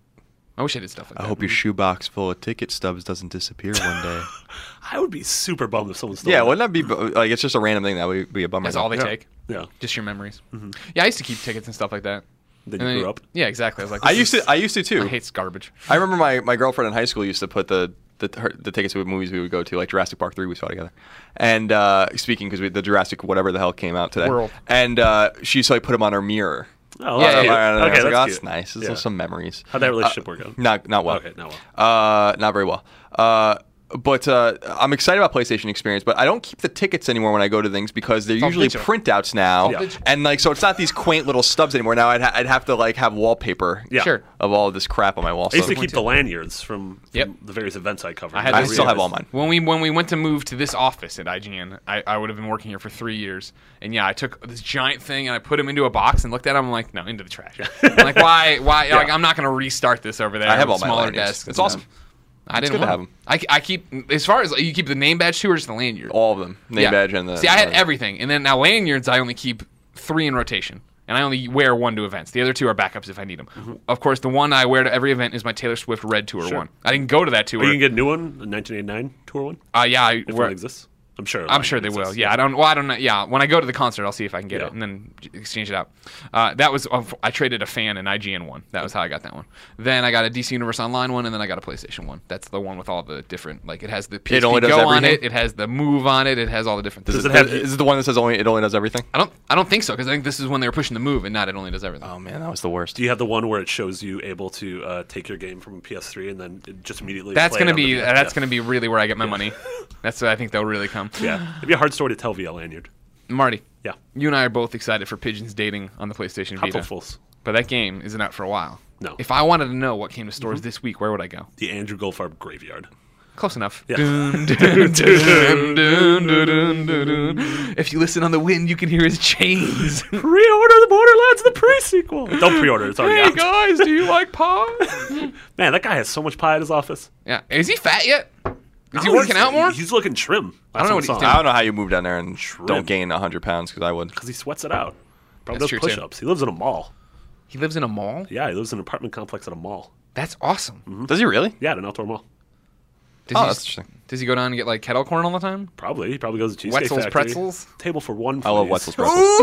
I wish I did stuff like I that. hope your shoebox full of ticket stubs doesn't disappear one day. I would be super bummed if someone stole Yeah, that. wouldn't that be bu- like it's just a random thing that would be a bummer. That's all they Yeah. take. Yeah. Just your memories. Yeah, I used to keep tickets and stuff like that. Then And you grew up. Yeah, exactly. I was like, I this used is- to I used to too. I hate garbage. I remember my, my girlfriend in high school used to put the the, her, the tickets to movies we would go to, like Jurassic Park three we saw together. And uh, speaking, because the Jurassic whatever the hell came out today. World. And uh, she used to like put them on her mirror. Oh, Yeah, that's yeah, cute. yeah. I, I, Okay, was like, that's oh, that's cute. nice. Those Yeah. are some memories. How'd that relationship work out? Not not well. Okay, not well. Uh, not very well. Uh, but uh, I'm excited about PlayStation Experience, but I don't keep the tickets anymore when I go to things because they're all usually digital. printouts now, Yeah. and like so it's not these quaint little stubs anymore. Now I'd, ha- I'd have to like have wallpaper Yeah. Sure. of all of this crap on my wall. I used So to keep the lanyards from, from Yep. the various events I covered. I had I those still have too. all mine. When we when we went to move to this office at I G N, I, I would have been working here for three years, and yeah, I took this giant thing and I put him into a box and looked at him. I'm like, no, into the trash. I'm like, why? Why? Like, I'm not going to restart this over there. I have with all my smaller lanyards. desks. It's awesome. I didn't good to want have 'em. I, I keep as far as you keep the name badge too, or just the lanyard. All of them, name Yeah. badge and the. See, I had uh, everything, and then now lanyards I only keep three in rotation, and I only wear one to events. The other two are backups if I need them. Mm-hmm. Of course, the one I wear to every event is my Taylor Swift Red Tour Sure. one. I didn't go to that tour. But you can get a new one, the nineteen eighty-nine tour one, uh, yeah, I if wear, one exists. I'm sure. I'm sure they will. Yeah, I don't. Well, I don't know. Yeah, when I go to the concert, I'll see if I can get Yeah. it and then j- exchange it out. Uh, that was uh, I traded a fan and I G N one. That was how I got that one. Then I got a D C Universe Online one, and then I got a PlayStation one. That's the one with all the different. Like it has the P S P only does Go on everything? it. It has the Move on it. It has all the different. Does things. it have- Is it the one that says only it only does everything? I don't. I don't think so because I think this is when they were pushing the Move and not it only does everything. Oh man, that was the worst. Do you have the one where it shows you able to uh, take your game from P S three and then it just immediately? That's play gonna it on be the that's yeah. gonna be really where I get my money. That's what I think they'll really come. Yeah, it'd be a hard story to tell via lanyard. Marty, Yeah, you and I are both excited for Pigeons dating on the PlayStation Hot Vita, Fuls. but that game isn't out for a while. No. If I wanted to know what came to stores this week, where would I go? The Andrew Goldfarb graveyard. Close enough. Yeah. Dun, dun, dun, dun, dun, dun, dun. If you listen on the wind, you can hear his chains. Pre-order the Borderlands the pre-sequel. Don't pre-order; it's already Hey out. guys, do you like pie? Man, that guy has so much pie at his office. Yeah, is he fat yet? Is he No, working he's- out more? He's looking trim. I don't know what he's doing. I don't know how you move down there and Shrimp. don't gain one hundred pounds because I would. because he sweats it out. Probably That's does true, too. push-ups. He lives in a mall. He lives in a mall. Yeah, he lives in an apartment complex at a mall. That's awesome. Does he really? Yeah, at an outdoor mall. Does Oh, he, that's interesting. Does he go down and get like kettle corn all the time? Probably. He probably goes to Cheesecake Wetzel's Factory. pretzels? Table for one. I love please. Wetzel's pretzels.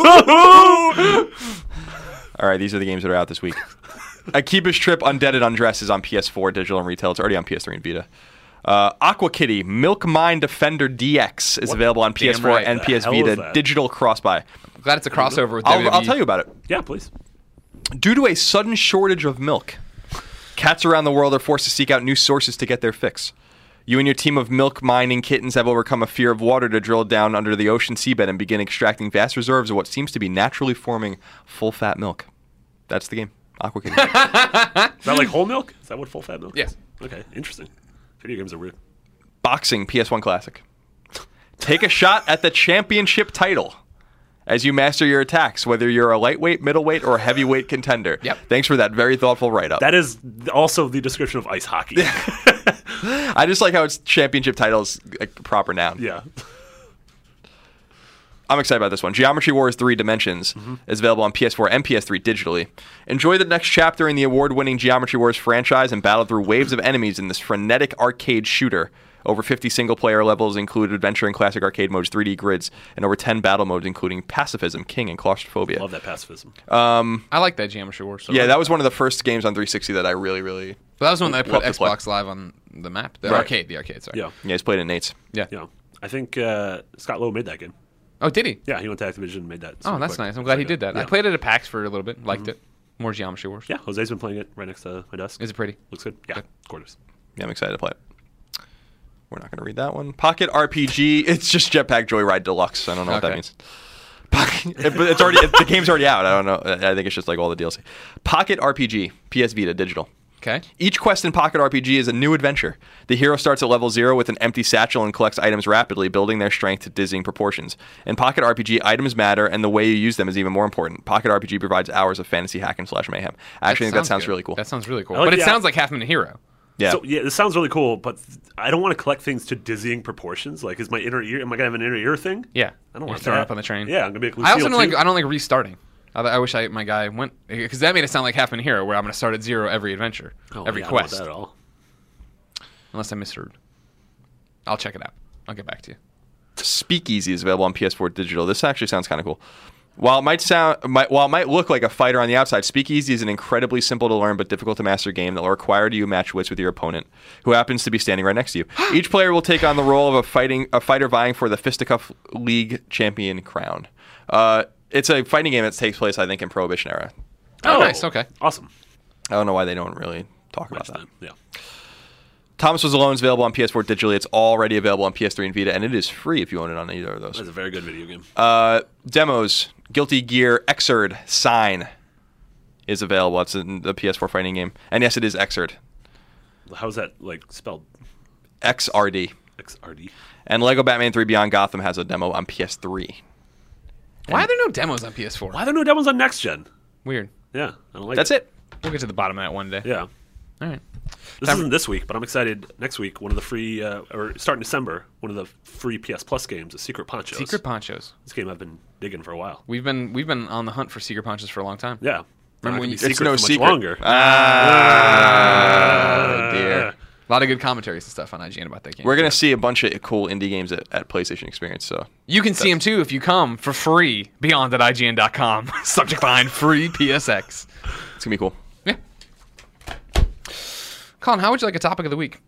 All right, these are the games that are out this week. Akiba's Trip Undeaded Undress is on P S four, digital and retail. It's already on P S three and Vita. Uh, Aqua Kitty Milk Mine Defender D X is What? available on P S four Damn right. and The P S hell is Vita, that? digital cross-buy. I'm glad it's a crossover with W W E. I'll, I'll tell you about it. Yeah, please. Due to a sudden shortage of milk, cats around the world are forced to seek out new sources to get their fix. You and your team of milk mining kittens have overcome a fear of water to drill down under the ocean seabed and begin extracting vast reserves of what seems to be naturally forming full-fat milk. That's the game. Aqua Kitty. Is that like whole milk? Is that what full fat milk? Yes. is? Okay, interesting. Video games are weird. Boxing P S one Classic. Take a shot at the championship title as you master your attacks, whether you're a lightweight, middleweight, or heavyweight contender. Yep. Thanks for that very thoughtful write-up. That is also the description of ice hockey. I just like how it's championship titles, a proper noun. Yeah. I'm excited about this one. Geometry Wars three Dimensions Mm-hmm. is available on P S four and P S three digitally. Enjoy the next chapter in the award-winning Geometry Wars franchise and battle through waves of enemies in this frenetic arcade shooter. Over fifty single-player levels include adventure and classic arcade modes, three D grids, and over ten battle modes, including pacifism, king, and claustrophobia. Love that pacifism. Um, I like that Geometry Wars. So yeah, that was one of the first games on three sixty that I really, really... But that was when they put love to play. Xbox Live on the map. The Right. arcade, the arcade, sorry. Yeah. Yeah, he's played it in Nate's. Yeah. Yeah. I think uh, Scott Lowe made that game. Oh, did he? Yeah, he went to Activision and made that. Oh, super that's quick. nice. I'm glad he It's did like that. a- I yeah. played it at PAX for a little bit. Liked it. More Geometry Wars. Yeah, Jose's been playing it right next to my desk. Is it pretty? Looks good. Yeah, Good. gorgeous. Yeah, I'm excited to play it. We're not going to read that one. Pocket R P G. It's just Jetpack Joyride Deluxe. I don't know what that Okay. means. Pocket, but it's already the game's already out. I don't know. I think it's just like all the D L C. Pocket R P G, P S Vita, digital. Okay. Each quest in Pocket R P G is a new adventure. The hero starts at level zero with an empty satchel and collects items rapidly, building their strength to dizzying proportions. In Pocket R P G, items matter, and the way you use them is even more important. Pocket R P G provides hours of fantasy hack and slash mayhem. I actually think that sounds good. really cool. That sounds really cool. I like but it the- sounds like Half Minute Hero. Yeah. So yeah, this sounds really cool, but I don't want to collect things to dizzying proportions. Like, is my inner ear? Am I gonna have an inner ear thing? Yeah. I don't You're want throwing that. up on the train. Yeah, I'm gonna be like I also Lucille don't like. too. I don't like restarting. I, I wish I my guy went because that made it sound like Half Minute Hero, where I'm going to start at zero every adventure, Oh, every yeah, I don't want quest. that at all. Unless I misheard. I'll check it out. I'll get back to you. Speakeasy is available on P S four digital. This actually sounds kind of cool. While it might sound, might, while it might look like a fighter on the outside, Speakeasy is an incredibly simple to learn but difficult to master game that will require you match wits with your opponent, who happens to be standing right next to you. Each player will take on the role of a fighting a fighter vying for the Fisticuff League champion crown. Uh, it's a fighting game that takes place, I think, in Prohibition era. Oh, nice. Okay. Awesome. I don't know why they don't really talk about Next that. time. Yeah. Thomas Was Alone is available on P S four digitally. It's already available on P S three and Vita, and it is free if you own it on either of those. That's a very good video game. Uh, demos, Guilty Gear Xrd Sign is available. It's in the P S four fighting game. And yes, it is Xrd. How's that like spelled? X R D. X R D. And Lego Batman three Beyond Gotham has a demo on P S three. Why are there no demos on P S four? Why are there no demos on next gen? Weird. Yeah, I don't like That's it. We'll get to the bottom of that one day. Yeah. All right. This Time- isn't this week, but I'm excited. Next week, one of the free, uh, or starting December, one of the free P S Plus games is Secret Ponchos. Secret Ponchos. This game I've been digging for a while. We've been we've been on the hunt for Secret Ponchos for a long time. Yeah. Remember when Not you- gonna be It's no for much secret. longer. Ah, dear. A lot of good commentaries and stuff on I G N about that game. We're going to see a bunch of cool indie games at, at PlayStation Experience. So You can see them too if you come for free beyond at I G N dot com. Subject line free P S X. it's going to be cool. Yeah. Colin, how would you like a topic of the week?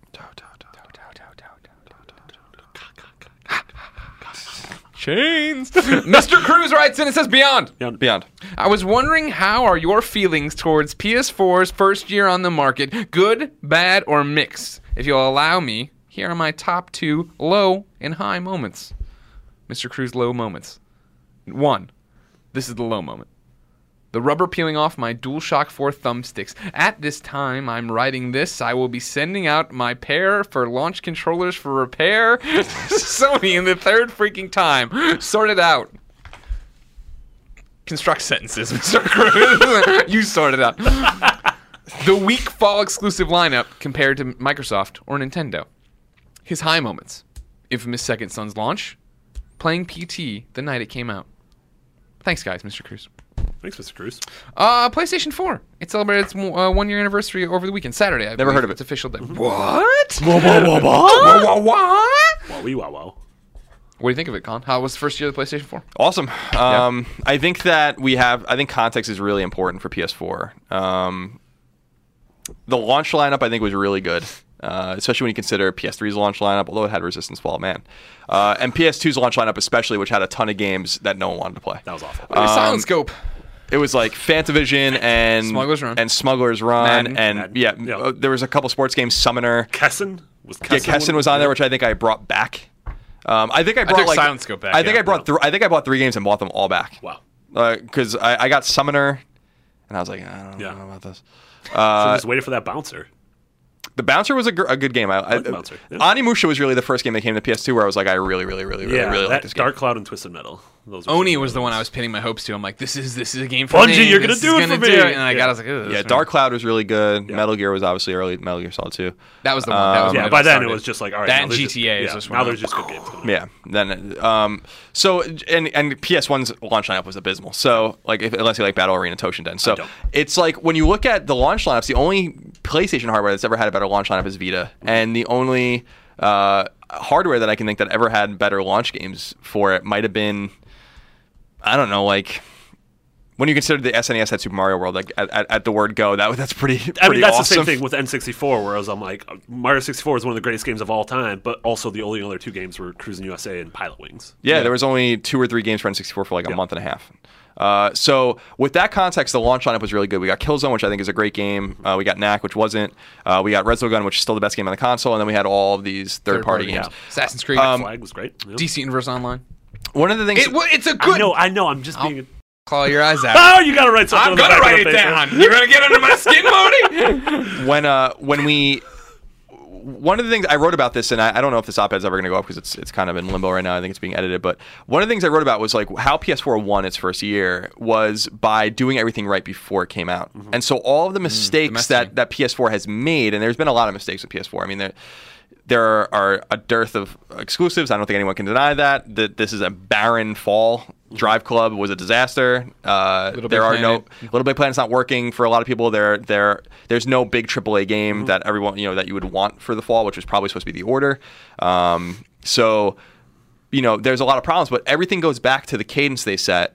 Chains. Mister Cruz writes in and says, Beyond. Beyond. I was wondering how are your feelings towards P S four's first year on the market, good, bad, or mixed? If you'll allow me, here are my top two low and high moments. Mister Cruz low moments. One, this is the low moment. The rubber peeling off my DualShock four thumbsticks. At this time I'm writing this, I will be sending out my pair for launch controllers for repair. Sony in the third freaking time. Sort it out. Construct sentences, Mister Cruz. You sort it out. The weak fall exclusive lineup compared to Microsoft or Nintendo. His high moments. Infamous Second Son's launch. Playing P T the night it came out. Thanks, guys, Mister Cruz. Thanks, Mister Cruz. Uh, PlayStation four. It celebrated its uh, one year anniversary over the weekend, Saturday. I Never believe heard of it. It's official day. What? Whoa, whoa, whoa, whoa. Wha- wha- Wow, wee, wow, wow. What do you think of it, Colin? How was the first year of the PlayStation four? Awesome. Um, I think that we have. I think context is really important for P S four. Um, the launch lineup, I think, was really good, uh, especially when you consider P S three's launch lineup, although it had Resistance Fall, man, uh, and P S two's launch lineup, especially, which had a ton of games that no one wanted to play. That was awful. Uh, Silent Scope. It was like Fantavision and Smuggler's Run. and Smuggler's Run, Madden. and Madden. yeah, Yeah. uh, there was a couple sports games. Summoner, Kessin was Kessin, yeah, Kessin was on there, which I think I brought back. Um, I think I brought took like Silent Scope back, I think yeah. I brought th- I think I bought three games and bought them all back. Wow. Because I, I got Summoner, and I was like, I don't Yeah. know about this. So Uh, just waited for that bouncer. the Bouncer was a, gr- a good game. I, like I, Bouncer, yeah. Onimusha was really the first game that came to P S two where I was like, I really, really, really, really, Yeah, really that like this game. Dark Cloud and Twisted Metal. Those were Oni some was the good one I ones. was pinning my hopes to. I'm like, this is this is a game for Bungie, me. you're gonna This do is it for gonna me. do And I Yeah. got, I was like, ugh. Yeah, Dark Cloud was really good. Yeah. Metal Gear was obviously early. Metal Gear Solid two. That was the one. That was Um, when Yeah, it by all then started. it was just like, all right. That now and there's G just- T A is yeah, just now when there's it- just good games coming. Yeah, then um, so and and P S one's launch lineup was abysmal. So like, if, unless you like Battle Arena Toshinden, so don't. it's like when you look at the launch lineups, the only PlayStation hardware that's ever had a better launch lineup is Vita, and the only uh, hardware that I can think that ever had better launch games for it might have been, I don't know, like when you consider the S N E S had Super Mario World, like at, at, at the word go, that that's pretty. pretty I mean, that's awesome. the same thing with N sixty-four, whereas I'm like, Mario sixty-four is one of the greatest games of all time, but also the only other two games were Cruis'n U S A and Pilot Wings. Yeah, Yeah. there was only two or three games for N sixty-four for like a Yeah. month and a half. Uh, so with that context, the launch lineup was really good. We got Killzone, which I think is a great game. Uh, we got Knack, which wasn't. Uh, we got Resogun, which is still the best game on the console, and then we had all of these third-party Third-party, games. yeah. Assassin's Creed. Um, Flag was great. Yep. D C Universe Online. One of the things. It, well, it's a I good. know, I know. I'm just being. A, Claw your eyes out. oh, you got to write something. I'm on the gonna back write of it the paper. down. You're gonna get under my skin, Modi. when uh when we one of the things I wrote about this, and I, I don't know if this op-ed's ever going to go up because it's it's kind of in limbo right now. I think it's being edited, but one of the things I wrote about was like how P S four won its first year was by doing everything right before it came out, and so all of the mistakes messaging. that that P S four has made, and there's been a lot of mistakes with P S four. I mean, there there are a dearth of exclusives. I don't think anyone can deny that. That this is a barren fall. Drive Club was a disaster. Uh, Little Big there are no Planet. Little Big Planet's not working for a lot of people. There, there, there's no big triple A game that everyone you know that you would want for the fall, which was probably supposed to be The Order. Um, so, you know, there's a lot of problems, but everything goes back to the cadence they set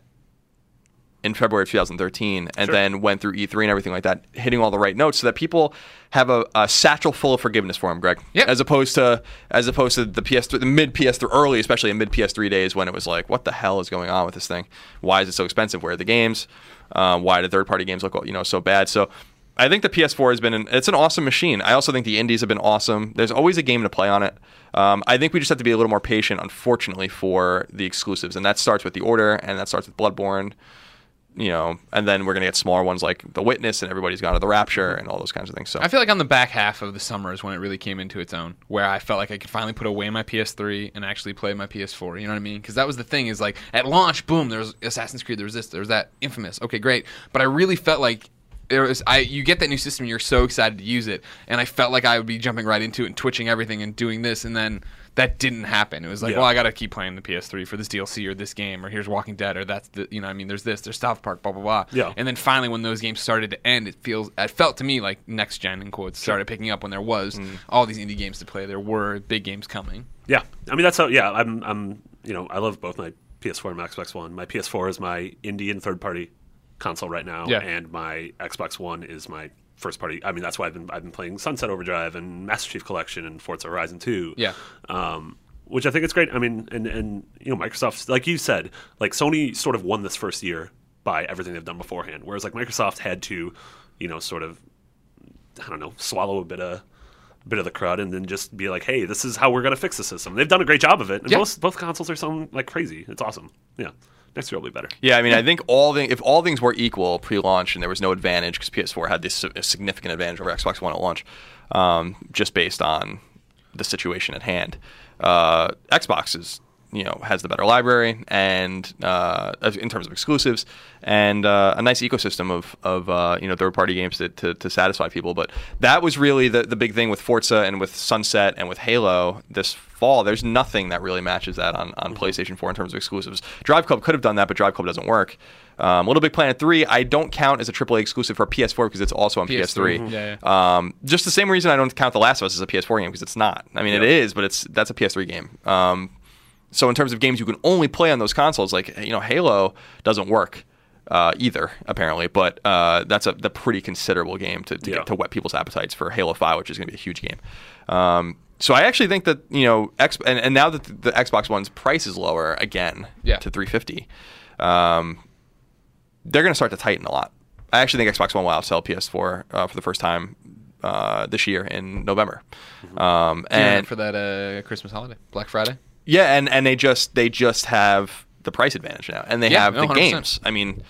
in February of two thousand thirteen, and Sure. then went through E three and everything like that, hitting all the right notes, so that people have a, a satchel full of forgiveness for him, Greg. Yep. As opposed to as opposed to the P S three, the mid P S three, early, especially in mid P S three days when it was like, what the hell is going on with this thing? Why is it so expensive? Where are the games? Um, why do third party games look you know so bad? So I think the P S four has been an, it's an awesome machine. I also think the indies have been awesome. There's always a game to play on it. Um, I think we just have to be a little more patient, unfortunately, for the exclusives, and that starts with The Order, and that starts with Bloodborne. You know, and then we're gonna get smaller ones like The Witness, and everybody's gone to The Rapture, and all those kinds of things. So I feel like on the back half of the summer is when it really came into its own, where I felt like I could finally put away my P S three and actually play my P S four. You know what I mean? Because that was the thing is like at launch, boom, there was Assassin's Creed, there was this, there was that, Infamous. Okay, great. But I really felt like there was I you get that new system, you're so excited to use it, and I felt like I would be jumping right into it and twitching everything and doing this, and then that didn't happen. It was like, Yeah. well, I got to keep playing the P S three for this D L C or this game, or here's Walking Dead, or that's the, you know, what I mean, there's this, there's South Park, blah blah blah. Yeah. And then finally, when those games started to end, it feels, it felt to me like next gen in quotes started picking up when there was all these indie games to play. There were big games coming. Yeah, I mean that's how. Yeah, I'm. I'm. You know, I love both my P S four and my Xbox One. My P S four is my indie and third party console right now, Yeah. and my Xbox One is my first party. I mean, that's why I've been I've been playing Sunset Overdrive and Master Chief Collection and Forza Horizon two. Yeah. Um, which I think is great. I mean, and and you know, Microsoft, like you said, like Sony sort of won this first year by everything they've done beforehand, whereas like Microsoft had to, you know, sort of, I don't know, swallow a bit of. bit of the crud and then just be like, hey, this is how we're going to fix the system. They've done a great job of it. And Yeah. both, both consoles are selling like crazy. It's awesome. Yeah. Next year will be better. yeah, I mean, I think all the, if all things were equal pre-launch and there was no advantage because P S four had this a significant advantage over Xbox One at launch, um, just based on the situation at hand, uh, Xbox is you know has the better library and uh, in terms of exclusives and uh, a nice ecosystem of of uh, you know third party games to, to to satisfy people. But that was really the the big thing with Forza and with Sunset and with Halo this fall. There's nothing that really matches that on on Mm-hmm. PlayStation four in terms of exclusives. Drive Club could have done that, but Drive Club doesn't work. Um, Little Big Planet three, I don't count as a triple A exclusive for P S four because it's also on P S three. P S three, yeah, yeah. Um, just the same reason I don't count The Last of Us as a P S four game because it's not. I mean, it Yep. is, but it's that's a P S three game. Um, so in terms of games you can only play on those consoles, like you know, Halo doesn't work uh, either apparently, but uh, that's a the pretty considerable game to, to Yeah. get to whet people's appetites for Halo five, which is going to be a huge game. Um, so I actually think that you know, X, and, and now that the, the Xbox One's price is lower again Yeah. to three hundred fifty dollars. Um, they're going to start to tighten a lot. I actually think Xbox One will outsell P S four uh, for the first time uh, this year in November. Um, Gearing up and for that uh, Christmas holiday, Black Friday. yeah, and, and they just they just have the price advantage now, and they Yeah, have no, the one hundred percent. games. I mean,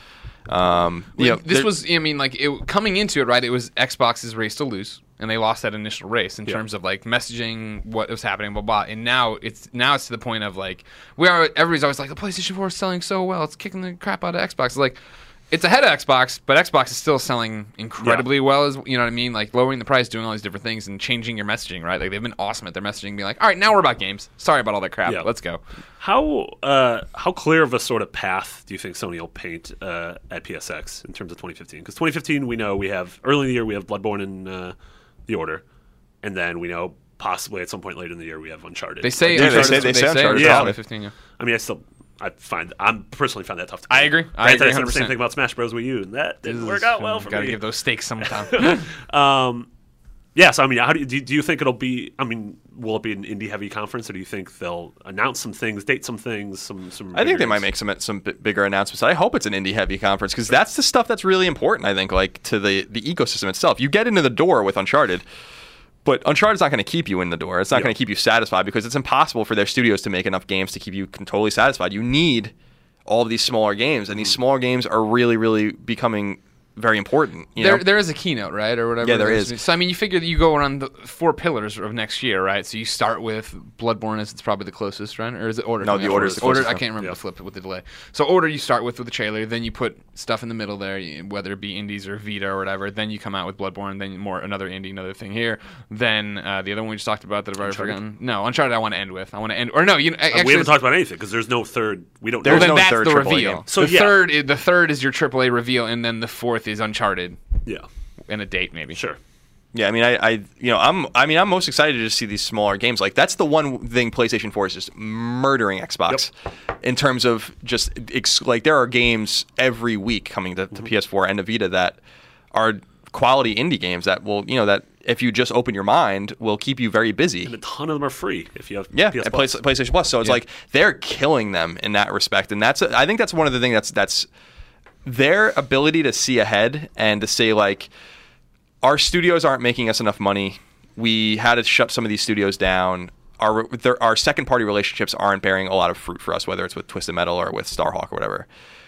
um, you know, this there- was, I mean, like it, coming into it, right? It was Xbox's race to lose, and they lost that initial race in Yeah. terms of like messaging what was happening, blah blah. And now it's now it's to the point of like we are. Everybody's always like the PlayStation four is selling so well, it's kicking the crap out of Xbox. It's like it's ahead of Xbox, but Xbox is still selling incredibly well. As you know what I mean? Like lowering the price, doing all these different things, and changing your messaging, right? Like they've been awesome at their messaging, being like, all right, now we're about games. Sorry about all that crap. Yeah. Let's go. How uh, how clear of a sort of path do you think Sony will paint uh, at P S X in terms of twenty fifteen? Because twenty fifteen, we know we have early in the year we have Bloodborne and uh, The Order, and then we know possibly at some point later in the year we have Uncharted. They say Yeah, they Uncharted. say- they say Uncharted Yeah. twenty fifteen. Yeah. I mean, I still, I find, I'm personally find that tough to I do. agree. I Granted, agree I said the one hundred same percent. thing about Smash Bros. Wii U, and that didn't work out well for Gotta me. give those stakes some time. Um, yeah, so I mean, how do you, do you do you think it'll be? I mean, will it be an indie heavy conference, or do you think they'll announce some things, date some things, some some? I think bigger they might things? make some some b- bigger announcements. I hope it's an indie heavy conference because that's the stuff that's really important. I think, like to the the ecosystem itself. You get into the door with Uncharted, but Uncharted's not going to keep you in the door. It's not Yeah. going to keep you satisfied because it's impossible for their studios to make enough games to keep you con- totally satisfied. You need all of these smaller games, and these Mm-hmm. smaller games are really, really becoming very important. You There, know? there is a keynote, right, or whatever. Yeah, there it is. So I mean, you figure that you go around the four pillars of next year, right? So you start with Bloodborne, as it's probably the closest, right? Or is it Order? No, coming the up Order first? is the Order. closest I one. can't remember Yeah. the flip with the delay. So Order, you start with with the trailer, then you put stuff in the middle there, you- whether it be indies or Vita or whatever. Then you come out with Bloodborne, then more another indie, another thing here. Then uh, the other one we just talked about that I've already Uncharted? forgotten. No, Uncharted. I want to end with. I want to end, or no, you know, Uh, actually, we haven't talked about anything because there's no third. We don't. There's well, know. then no that's third the triple A reveal. game. So, the yeah. third, i- the third is your triple A reveal, and then the fourth is Uncharted Yeah, and a date maybe. sure. Yeah, I mean, I, I, you know, I'm, I mean, I'm most excited to just see these smaller games. Like that's the one thing PlayStation four is just murdering Xbox in terms of just ex- like there are games every week coming to, to Mm-hmm. P S four and to Vita that are quality indie games that will, you know, that if you just open your mind will keep you very busy. And a ton of them are free if you have Yeah, P S and Plus. Play, PlayStation Plus. So it's Yeah. like they're killing them in that respect, and that's a, I think that's one of the things that's that's their ability to see ahead and to say like our studios aren't making us enough money. We had to shut some of these studios down. Our their, our second party relationships aren't bearing a lot of fruit for us, whether it's with Twisted Metal or with Starhawk or whatever.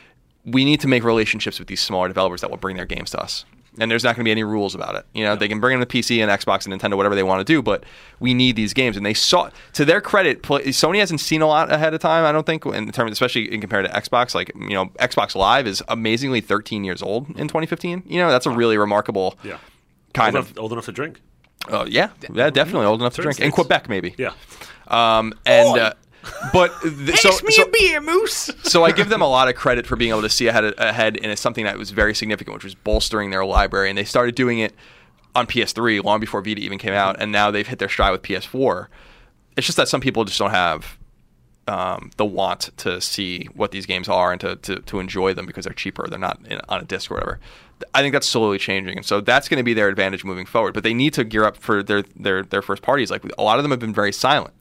We need to make relationships with these smaller developers that will bring their games to us. And there's not going to be any rules about it. You know, they can bring them to P C and Xbox and Nintendo, whatever they want to do, but we need these games. And they saw, to their credit, play, Sony hasn't seen a lot ahead of time, I don't think, in terms, especially in compared to Xbox. Like, you know, Xbox Live is amazingly thirteen years old in twenty fifteen. You know, that's a really remarkable Yeah, kind old of. enough, old enough to drink. Uh, yeah, yeah, definitely old enough to Certain drink. In states. Quebec, maybe. Yeah, Um, and uh, but th- so, so beer, Moose. so I give them a lot of credit for being able to see ahead, ahead, and it's something that was very significant, which was bolstering their library. And they started doing it on P S three long before Vita even came out, and now they've hit their stride with P S four. It's just that some people just don't have um, the want to see what these games are and to, to, to enjoy them because they're cheaper. They're not in, on a disc or whatever. I think that's slowly changing, and so that's going to be their advantage moving forward. But they need to gear up for their their their first parties. Like a lot of them have been very silent.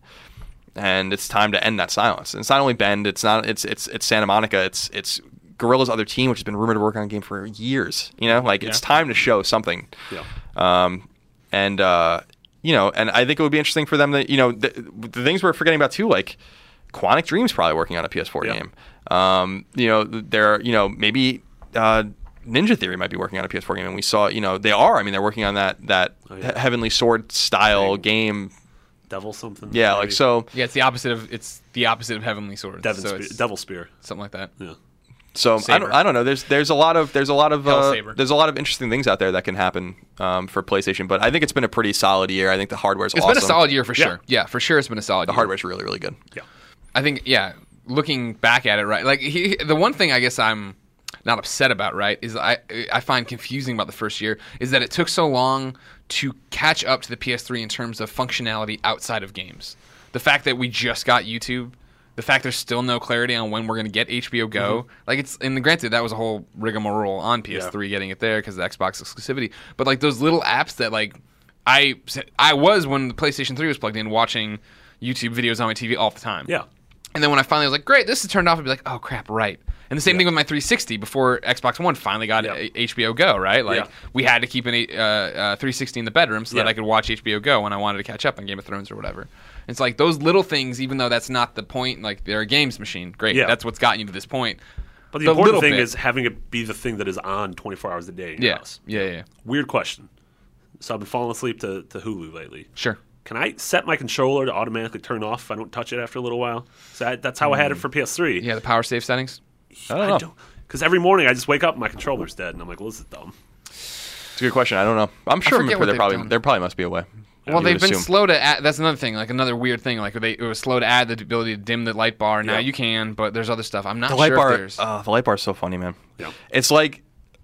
And it's time to end that silence. And it's not only Bend, it's not it's it's it's Santa Monica, it's it's Guerrilla's other team, which has been rumored to work on a game for years. You know, like it's time to show something. yeah. Um, and uh, you know, and I think it would be interesting for them to, you know, the, the things we're forgetting about too, like Quantic Dream's probably working on a P S four Yeah. game. Um, you know, there, you know, maybe uh, Ninja Theory might be working on a P S four game, and we saw, you know, they are. I mean, they're working on that that Oh, yeah. He- Heavenly Sword style Thing. game. Devil something. Yeah, maybe. like so. Yeah, it's the opposite of it's the opposite of Heavenly Swords. Devil, so Spear, it's Devil Spear. something like that. Yeah. So I Saber. don't, I don't know. There's there's a lot of there's a lot of Hell uh, Saber. there's a lot of interesting things out there that can happen um, for PlayStation. But I think it's been a pretty solid year. I think the hardware's It's awesome. been a solid year for Yeah. sure. Yeah, for sure, it's been a solid. The year. hardware's really really good. Yeah. I think, yeah, looking back at it, right? Like he, the one thing I guess I'm not upset about, right, is I I find confusing about the first year is that it took so long to catch up to the P S three in terms of functionality outside of games. The fact that we just got YouTube, the fact there's still no clarity on when we're going to get H B O Go, Mm-hmm. like it's and granted that was a whole rigmarole on P S three getting it there because of the Xbox exclusivity, but like those little apps that like I I was when the PlayStation three was plugged in watching YouTube videos on my T V all the time. Yeah. And then when I finally was like, great, this is turned off, I'd be like, oh, crap, right. And the same thing with my three sixty before Xbox One finally got Yeah. a- H B O Go, right? Like, Yeah. we had to keep an uh, uh, three sixty in the bedroom so that Yeah. I could watch H B O Go when I wanted to catch up on Game of Thrones or whatever. It's like those little things, even though that's not the point, like, they're a games machine. Great, Yeah. that's what's gotten you to this point. But the, The important little thing bit. is having it be the thing that is on twenty-four hours a day in your Yeah, house. yeah, yeah. Weird question. So I've been falling asleep to, to Hulu lately. Sure. Can I set my controller to automatically turn off if I don't touch it after a little while? So I, that's how I had it for P S three. Yeah, the power save settings. I don't know. Because every morning I just wake up and my controller's dead, and I'm like, well, this is dumb. It's a good question. I don't know. I'm sure forget what there they've probably done. there probably must be a way. Well, You they've would been assume. slow to add. That's another thing, like another weird thing. Like they it was slow to add the ability to dim the light bar. Now Yeah. you can, but there's other stuff. I'm not The sure light bar. if there's. Uh, the light bar is so funny, man. Yeah. It's like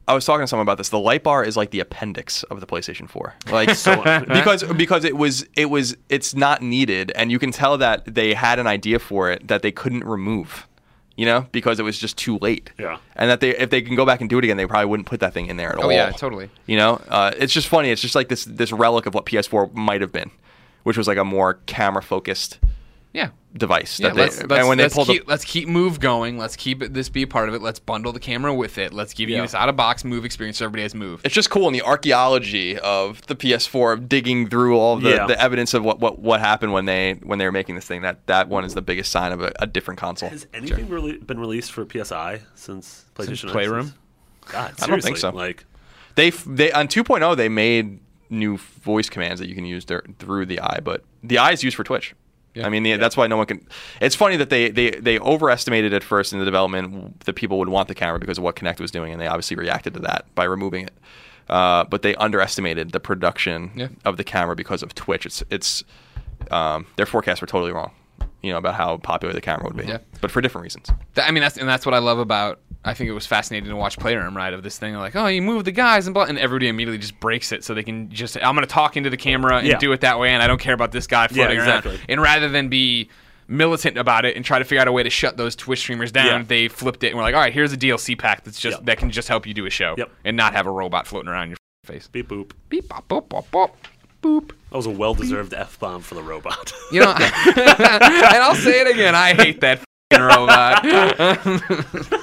I was talking to someone about this. The light bar is like the appendix of the PlayStation four. Like so because because it was it was it's not needed, and you can tell that they had an idea for it that they couldn't remove. You know, because it was just too late. Yeah. And that they, if they can go back and do it again, they probably wouldn't put that thing in there at Oh all. yeah, totally. You know, uh, it's just funny. It's just like this this relic of what P S four might have been, which was like a more camera focused Yeah. device. Yeah, that they, let's, let's, and when they let's, pulled keep, the, let's keep Move going. Let's keep it, this be a part of it. Let's bundle the camera with it. Let's give you Yeah. this out-of-box Move experience so everybody has Move. it's just cool in the archaeology of the P S four, of digging through all the, Yeah. the evidence of what, what, what happened when they when they were making this thing. That that one is the biggest sign of a, a different console. Has anything really been released for P S I since PlayStation Since X? Playroom? God, seriously. I don't think so. Like, They f- they on two point oh they made new voice commands that you can use there, through the eye, but the eye is used for Twitch. Yeah. I mean, the, that's why no one can. It's funny that they, they, they overestimated at first in the development that people would want the camera because of what Kinect was doing, and they obviously reacted to that by removing it. Uh, but they underestimated the production Yeah. of the camera because of Twitch. It's it's um, their forecasts were totally wrong, you know, about how popular the camera would be, Yeah. but for different reasons. That, I mean, that's and that's what I love about. I think it was fascinating to watch Playroom, right? Of this thing, like, oh, you move the guys and blah, and everybody immediately just breaks it, so they can just. I'm going to talk into the camera and Yeah. do it that way, and I don't care about this guy floating Yeah, exactly. around. And rather than be militant about it and try to figure out a way to shut those Twitch streamers down, Yeah. they flipped it and we're like, all right, here's a D L C pack that's just Yep. that can just help you do a show Yep. and not have a robot floating around your face. beep boop. Beep bop bop bop bop. Boop. That was a well-deserved F-bomb for the robot. You know, and I'll say it again. I hate that f***ing robot.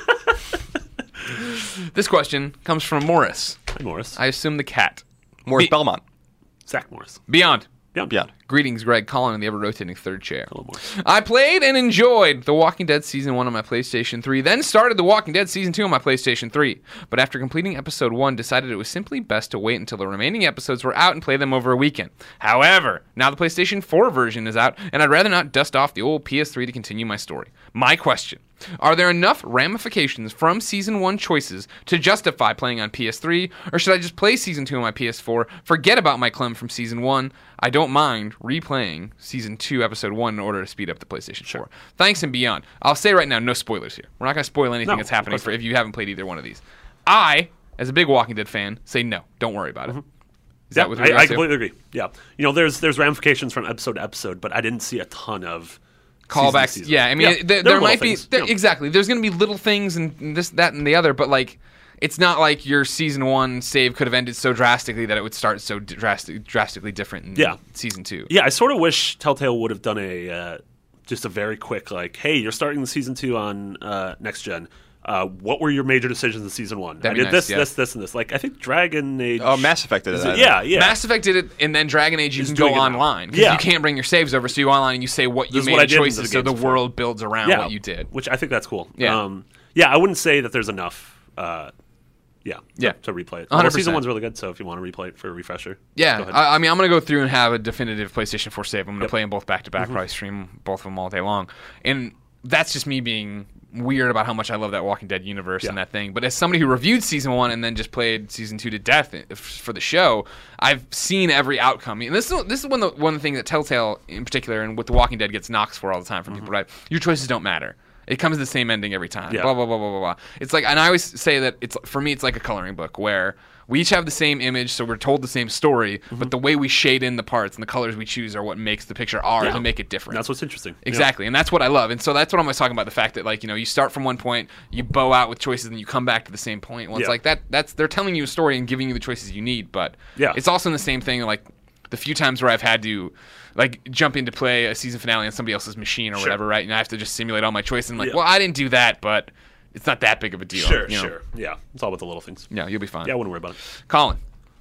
This question comes from Morris. Hi, Morris. I assume the cat. Morris Be- Belmont. Zach Morris. Beyond. Yeah. Yeah. Greetings, Greg, Colin, and the ever-rotating third chair. Hello, Morris. I played and enjoyed The Walking Dead Season one on my PlayStation three, then started The Walking Dead Season two on my PlayStation three. But after completing Episode one, decided it was simply best to wait until the remaining episodes were out and play them over a weekend. However, now the PlayStation four version is out, and I'd rather not dust off the old P S three to continue my story. My question: are there enough ramifications from Season one choices to justify playing on P S three, or should I just play Season two on my P S four, forget about my Clem from Season one? I don't mind replaying Season two, Episode one in order to speed up the PlayStation four. Thanks and beyond. I'll say right now, no spoilers here. We're not going to spoil anything No, that's of happening course for not. if you haven't played either one of these. I, as a big Walking Dead fan, say no. Don't worry about it. Is Yeah, that what I, I completely agree. Yeah. You know, there's there's ramifications from episode to episode, but I didn't see a ton of season to callbacks? season. Yeah, I mean, Yeah, there, there there are might little be things, there, yeah. exactly. There's going to be little things and this, that, and the other, but like, it's not like your season one save could have ended so drastically that it would start so d- drastic, drastically different in Yeah. season two. Yeah, I sort of wish Telltale would have done a uh, just a very quick like, hey, you're starting the season two on uh, next gen. Uh, what were your major decisions in season one? That'd I be did nice, this, yeah. this, this, and this. Like, I think Dragon Age. Oh, Mass Effect did is that. it? Yeah, yeah. Mass Effect did it, and then Dragon Age, you Is can go doing it now. online because Yeah. you can't bring your saves over. So you go online and you say what you This is what I made did in choices, the so the games before. world builds around yeah, what you did. which I think that's cool. Yeah. um, yeah. I wouldn't say that there's enough. Uh, yeah, to, Yeah. to replay it. one hundred Although percent. season one's really good, so if you want to replay it for a refresher, go Yeah, ahead. I, I mean, I'm gonna go through and have a definitive PlayStation four save. I'm gonna Yep. play them both back to back. Probably stream both of them all day long, and that's just me being weird about how much I love that Walking Dead universe and Yeah. that thing. But as somebody who reviewed season one and then just played season two to death for the show, I've seen every outcome. And this is this is one of the one of the things that Telltale in particular and with the Walking Dead gets knocks for all the time from people. Right, your choices don't matter. It comes to the same ending every time. Yeah. Blah blah blah blah blah blah. It's like, and I always say that it's for me, it's like a coloring book where we each have the same image, so we're told the same story, but the way we shade in the parts and the colors we choose are what makes the picture ours Yeah. and make it different. that's what's interesting. Yeah. Exactly, and that's what I love. And so that's what I'm always talking about, the fact that, like, you know, you start from one point, you bow out with choices, and you come back to the same point. Well, it's Yeah. like that. That's they're telling you a story and giving you the choices you need, but Yeah. it's also in the same thing, like, the few times where I've had to, like, jump in to play a season finale on somebody else's machine or Sure. whatever, right? And I have to just simulate all my choices, and, like, Yeah. well, I didn't do that, but it's not that big of a deal. Sure, you know? sure. Yeah, it's all about the little things. Yeah, you'll be fine. Yeah, I wouldn't worry about it. Colin,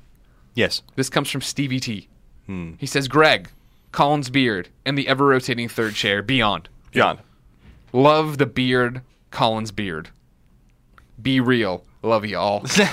Yes. this comes from Stevie T. He says, Greg, Colin's beard, and the ever-rotating third chair, beyond. Beyond. Love the beard, Colin's beard. Be real. Love you all. Thank,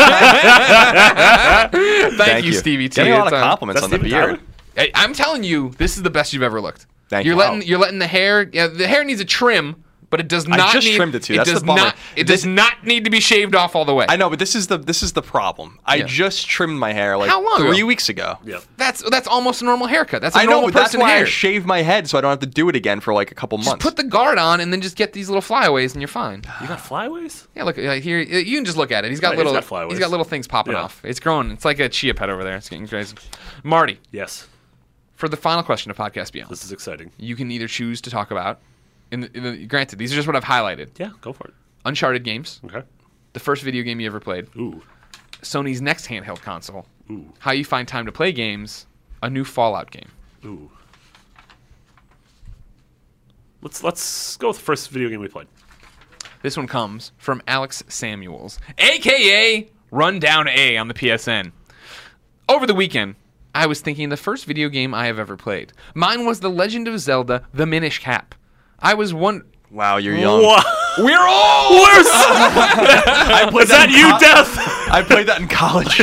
Thank you, you. Stevie T. Getting a lot It's, of uh, compliments That's on the Steven beard. Tyler? I, I'm telling you, this is the best you've ever looked. Thank you're you. letting Oh. you're letting the hair. Yeah, the hair needs a trim, but it does I not just need, trimmed it too. It That's does the bummer. not. It This- does not need to be shaved off all the way. I know, but this is the this is the problem. I Yeah. just trimmed my hair like How long three ago? weeks ago. Yeah. That's that's almost a normal haircut. That's a I know, normal but that's person why hair. I shave my head so I don't have to do it again for like a couple Just months. put the guard on and then just get these little flyaways and you're fine. You got flyaways? Yeah, look uh, here. You can just look at it. He's got Right, he's little. got flyaways. he's got little things popping Yeah. off. It's growing. It's like a chia pet over there. It's getting crazy. Marty, Yes. for the final question of Podcast Beyond, This is exciting. you can either choose to talk about. In the, in the, granted, these are just what I've highlighted. Yeah, go for it. Uncharted games, Okay. the first video game you ever played, Ooh. Sony's next handheld console, Ooh. how you find time to play games, a new Fallout game. Ooh. Let's let's go with the first video game we played. This one comes from Alex Samuels, a k a. Rundown A on the P S N. Over the weekend, I was thinking the first video game I have ever played. Mine was The Legend of Zelda: The Minish Cap. I was one. Wow, you're young. What? We're old. I played Is that in you, co- Death? I played that in college.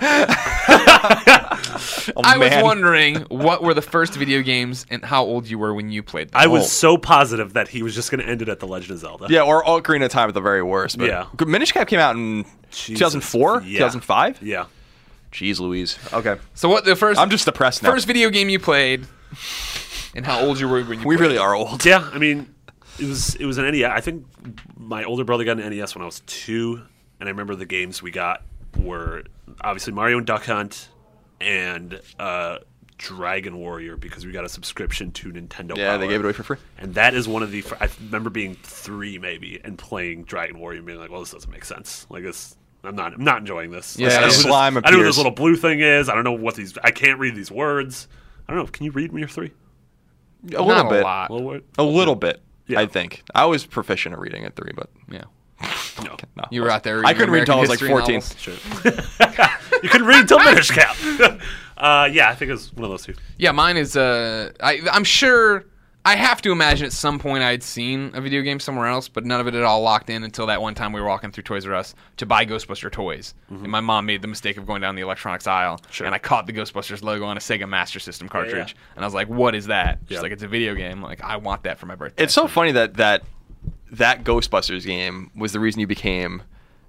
Oh, I was man. wondering what were the first video games and how old you were when you played them. I was Oh. so positive that he was just going to end it at The Legend of Zelda. Yeah, or Ocarina of Time at the very worst. But Yeah. Minish Cap came out in two thousand four, Yeah. two thousand five. Yeah. Jeez Louise. Okay. So what the first? I'm just depressed now. First video game you played, and how old you were when you. we played really it. are old. Yeah, I mean, it was it was an N E S. I think my older brother got an N E S when I was two, and I remember the games we got were obviously Mario and Duck Hunt and uh, Dragon Warrior because we got a subscription to Nintendo. Yeah, they Power. gave it away for free. And that is one of the. fir- I remember being three maybe and playing Dragon Warrior and being like, "Well, this doesn't make sense. Like this, I'm not. I'm not enjoying this. Yeah, Like, I don't know yeah. who this- Slime I don't know what appears. this little blue thing is. I don't know what these. I can't read these words. I don't know. Can you read when you're three? A little Not bit. a lot. A little word? A little bit. Yeah. I think I was proficient at reading at three, but Yeah. No. no. You were out there. I reading couldn't read until I was like American fourteen. history novels. Sure. You couldn't read until Minish Cap. uh, yeah, I think it was one of those two. Yeah, mine is. Uh, I, I'm sure. I have to imagine at some point I'd seen a video game somewhere else, but none of it had all locked in until that one time we were walking through Toys R Us to buy Ghostbuster toys. And my mom made the mistake of going down the electronics aisle, Sure. and I caught the Ghostbusters logo on a Sega Master System cartridge. yeah. And I was like, what is that? She's Yeah. like, it's a video game. I'm like, I want that for my birthday. It's so funny that that that Ghostbusters game was the reason you became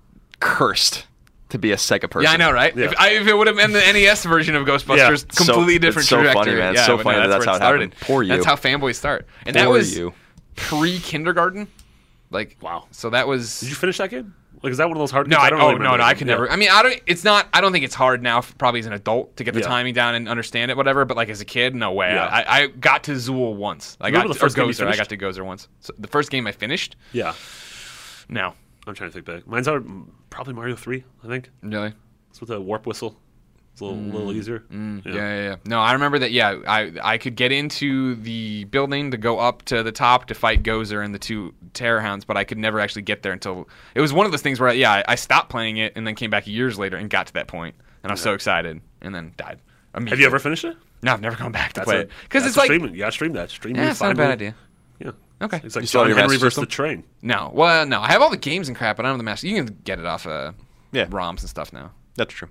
cursed to be a Sega person. Yeah, I know, right? Yeah. If, I, if it would have been the N E S version of Ghostbusters, Yeah. completely So- different it's so funny, trajectory. man. It's Yeah, so but funny no, that that's where how it happened. started. Poor you. That's how fanboys start. And that Poor was you. pre-kindergarten. Like, Wow. So that was. Did you finish that game? Like, is that one of those hard No, games? I, don't oh really no, remember no, that I game. could Yeah. never. I mean, I don't. It's not. I don't think it's hard now, f- probably as an adult, to get the Yeah. timing down and understand it, whatever. But like as a kid, no way. Yeah. I, I got to Zool once. I Remember got the to, or first game you Gozer. I got finished? to Gozer once. So the first game I finished. Yeah. No, I'm trying to think back. Mine's are probably Mario three, I think. really. It's with a warp whistle. It's a little, little easier. Yeah, yeah, yeah. No, I remember that. Yeah, I I could get into the building to go up to the top to fight Gozer and the two Terror Hounds, but I could never actually get there until it was one of those things where yeah, I, I stopped playing it and then came back years later and got to that point, and I was so excited, and then died. Have you ever finished it? No, I've never gone back to That's play a- it because that's it's a like stream. You gotta stream that. Stream. yeah, me it's not a bad finally- idea. Yeah. Okay. It's like You still have John your Henry Master versus System? the train. No, well, no, I have all the games and crap, but I don't have the master. You can get it off uh, Yeah. ROMs and stuff now. That's true.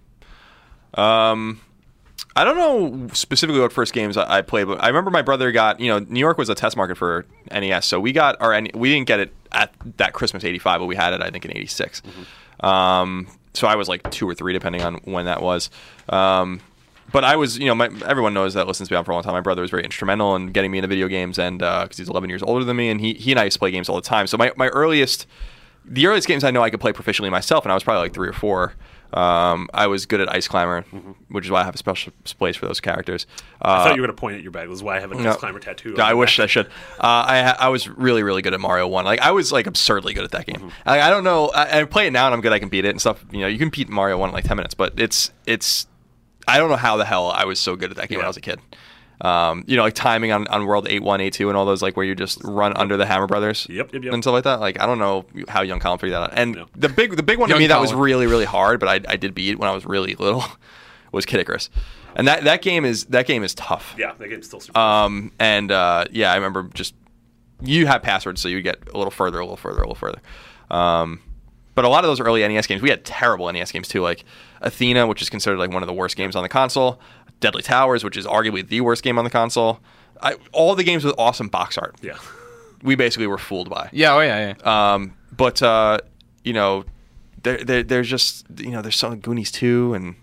Um, I don't know specifically what first games I, I played, but I remember my brother got, you know, New York was a test market for N E S, so we got our, N- we didn't get it at that Christmas eighty-five, but we had it, I think, in eighty-six. Um, so I was like two or three, depending on when that was. Um, but I was, you know, my, everyone knows that listens to me on for a long time. My brother was very instrumental in getting me into video games, and because he's eleven years older than me, and he, he and I used to play games all the time. So my, my earliest, the earliest games I know I could play proficiently myself, and I was probably like three or four. Um, I was good at Ice Climber, which is why I have a special place for those characters. Uh, I thought you were gonna point at your bag. This is why I have a no. disclaimer tattoo. on I my wish back. I should. Uh, I ha- I was really really good at Mario One. Like I was like absurdly good at that game. Mm-hmm. I, I don't know. I, I play it now and I'm good. I can beat it and stuff. You know, you can beat Mario One in like ten minutes, but it's it's. I don't know how the hell I was so good at that game when Yeah. I was a kid. Um, you know, like timing on, on World eight one, eight two, and all those, like where you just run under the Hammer Brothers, Yep, yep, yep. and stuff like that. Like I don't know how young Colin figured that out. And No. the big the big one to Young me that was Colin. really really hard, but I I did beat when I was really little, was Kid Icarus, and that that game is that game is tough. Yeah, that game's still super. Um, and uh, yeah, I remember just you had passwords, so you get a little further, a little further, a little further. Um, but a lot of those early N E S games, we had terrible N E S games too, like Athena, which is considered like one of the worst games on the console, Deadly Towers, which is arguably the worst game on the console. I, all the games with awesome box art. yeah. we basically were fooled by. Yeah, oh yeah, yeah. Um, but uh, you know, there, there, there's just you know, there's some Goonies two, and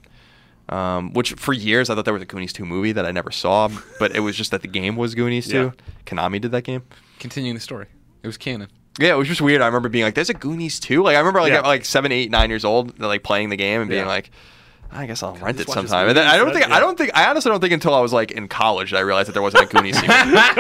um, which for years I thought there was a Goonies two movie that I never saw, but it was just that the game was Goonies two. Yeah. Konami did that game. Continuing the story, it was canon. Yeah, it was just weird. I remember being like, "There's a Goonies two." Like I remember like Yeah. at like seven, eight, nine years old, like playing the game and being Yeah. like, "I guess I'll rent it just watch this sometime." And then I don't movie think instead, I yeah. don't think I honestly don't think until I was like in college that I realized that there wasn't a Goonies sequel.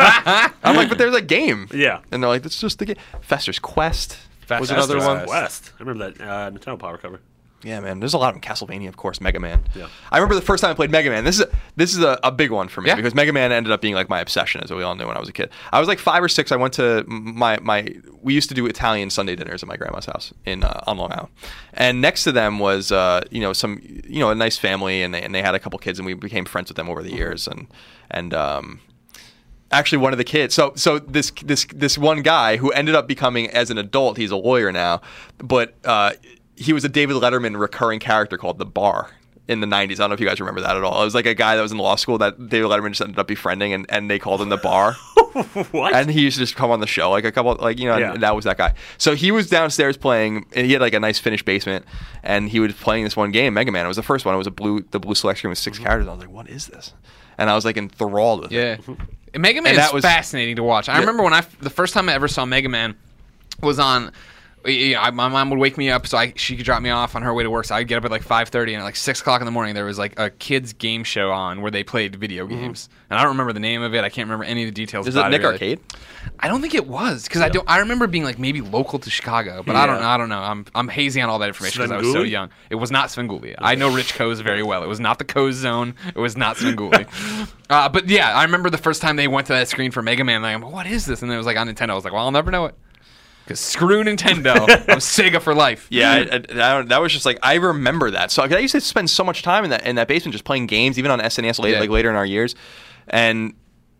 I'm like, but there's a game. Yeah. And they're like, "That's just the game." Fester's Quest was Fester's another Quest. one. West. I remember that uh, Nintendo Power cover. Yeah, man. There's a lot of them. Castlevania, of course. Mega Man. Yeah. I remember the first time I played Mega Man. This is a, this is a, a big one for me Yeah. because Mega Man ended up being like my obsession, as we all knew when I was a kid. I was like five or six. I went to my my. We used to do Italian Sunday dinners at my grandma's house in uh, on Long Island, and next to them was uh, you know some you know a nice family, and they and they had a couple kids, and we became friends with them over the years, and and um. Actually, one of the kids. So, so this this this one guy who ended up becoming as an adult, he's a lawyer now, but uh, he was a David Letterman recurring character called the Bar in the nineties. I don't know if you guys remember that at all. It was like a guy that was in law school that David Letterman just ended up befriending, and, and they called him the Bar. What? And he used to just come on the show like a couple, like you know, Yeah. and that was that guy. So he was downstairs playing, and he had like a nice finished basement, and he was playing this one game, Mega Man. It was the first one. It was a blue, the blue select screen with six characters. I was like, what is this? And I was like enthralled with it. Yeah. Mega Man And is that was- fascinating to watch. I Yeah. remember when I the first time I ever saw Mega Man was on. Yeah, I- my mom would wake me up so I, she could drop me off on her way to work. So I'd get up at like five thirty, and at like six o'clock in the morning, there was like a kids' game show on where they played video games. And I don't remember the name of it. I can't remember any of the details. Is it about Nick really. Arcade? I don't think it was because I don't. I remember being like maybe local to Chicago, but I don't. Yeah. I don't know. I'm I'm hazy on all that information because I was so Svengoolie? young. It was not Svengoolie. I know Rich Coase very well. It was not the Coase Zone. It was not Svengoolie. uh, but yeah, I remember the first time they went to that screen for Mega Man. Like, what is this? And then it was like on Nintendo. I was like, well, I'll never know it because screw Nintendo. I'm Sega for life. Yeah, I, I, I don't- that was just like I remember that. So 'cause I used to spend so much time in that in that basement just playing games, even on S N E S later, Yeah. like later in our years, and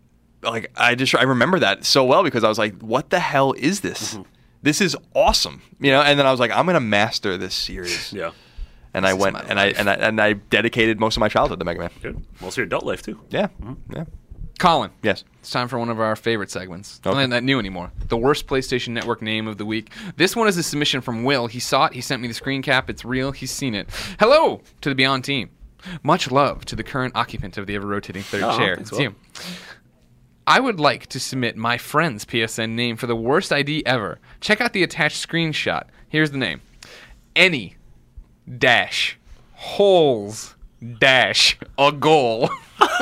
like I just I remember that so well because I was like, what the hell is this? This is awesome, you know. And then I was like, I'm gonna master this series. Yeah. And I This is went my and I life. and I and I dedicated most of my childhood to Mega Man. Good. Most of your adult life, too. Yeah, yeah, Colin. yes. It's time for one of our favorite segments. Okay. Not that new anymore. The worst PlayStation Network name of the week. This one is a submission from Will. He saw it. He sent me the screen cap. It's real. He's seen it. Hello to the Beyond team. Much love to the current occupant of the ever-rotating third Oh, chair. thanks, It's Will. you. I would like to submit my friend's P S N name for the worst I D ever. Check out the attached screenshot. Here's the name. Any dash holes dash a goal.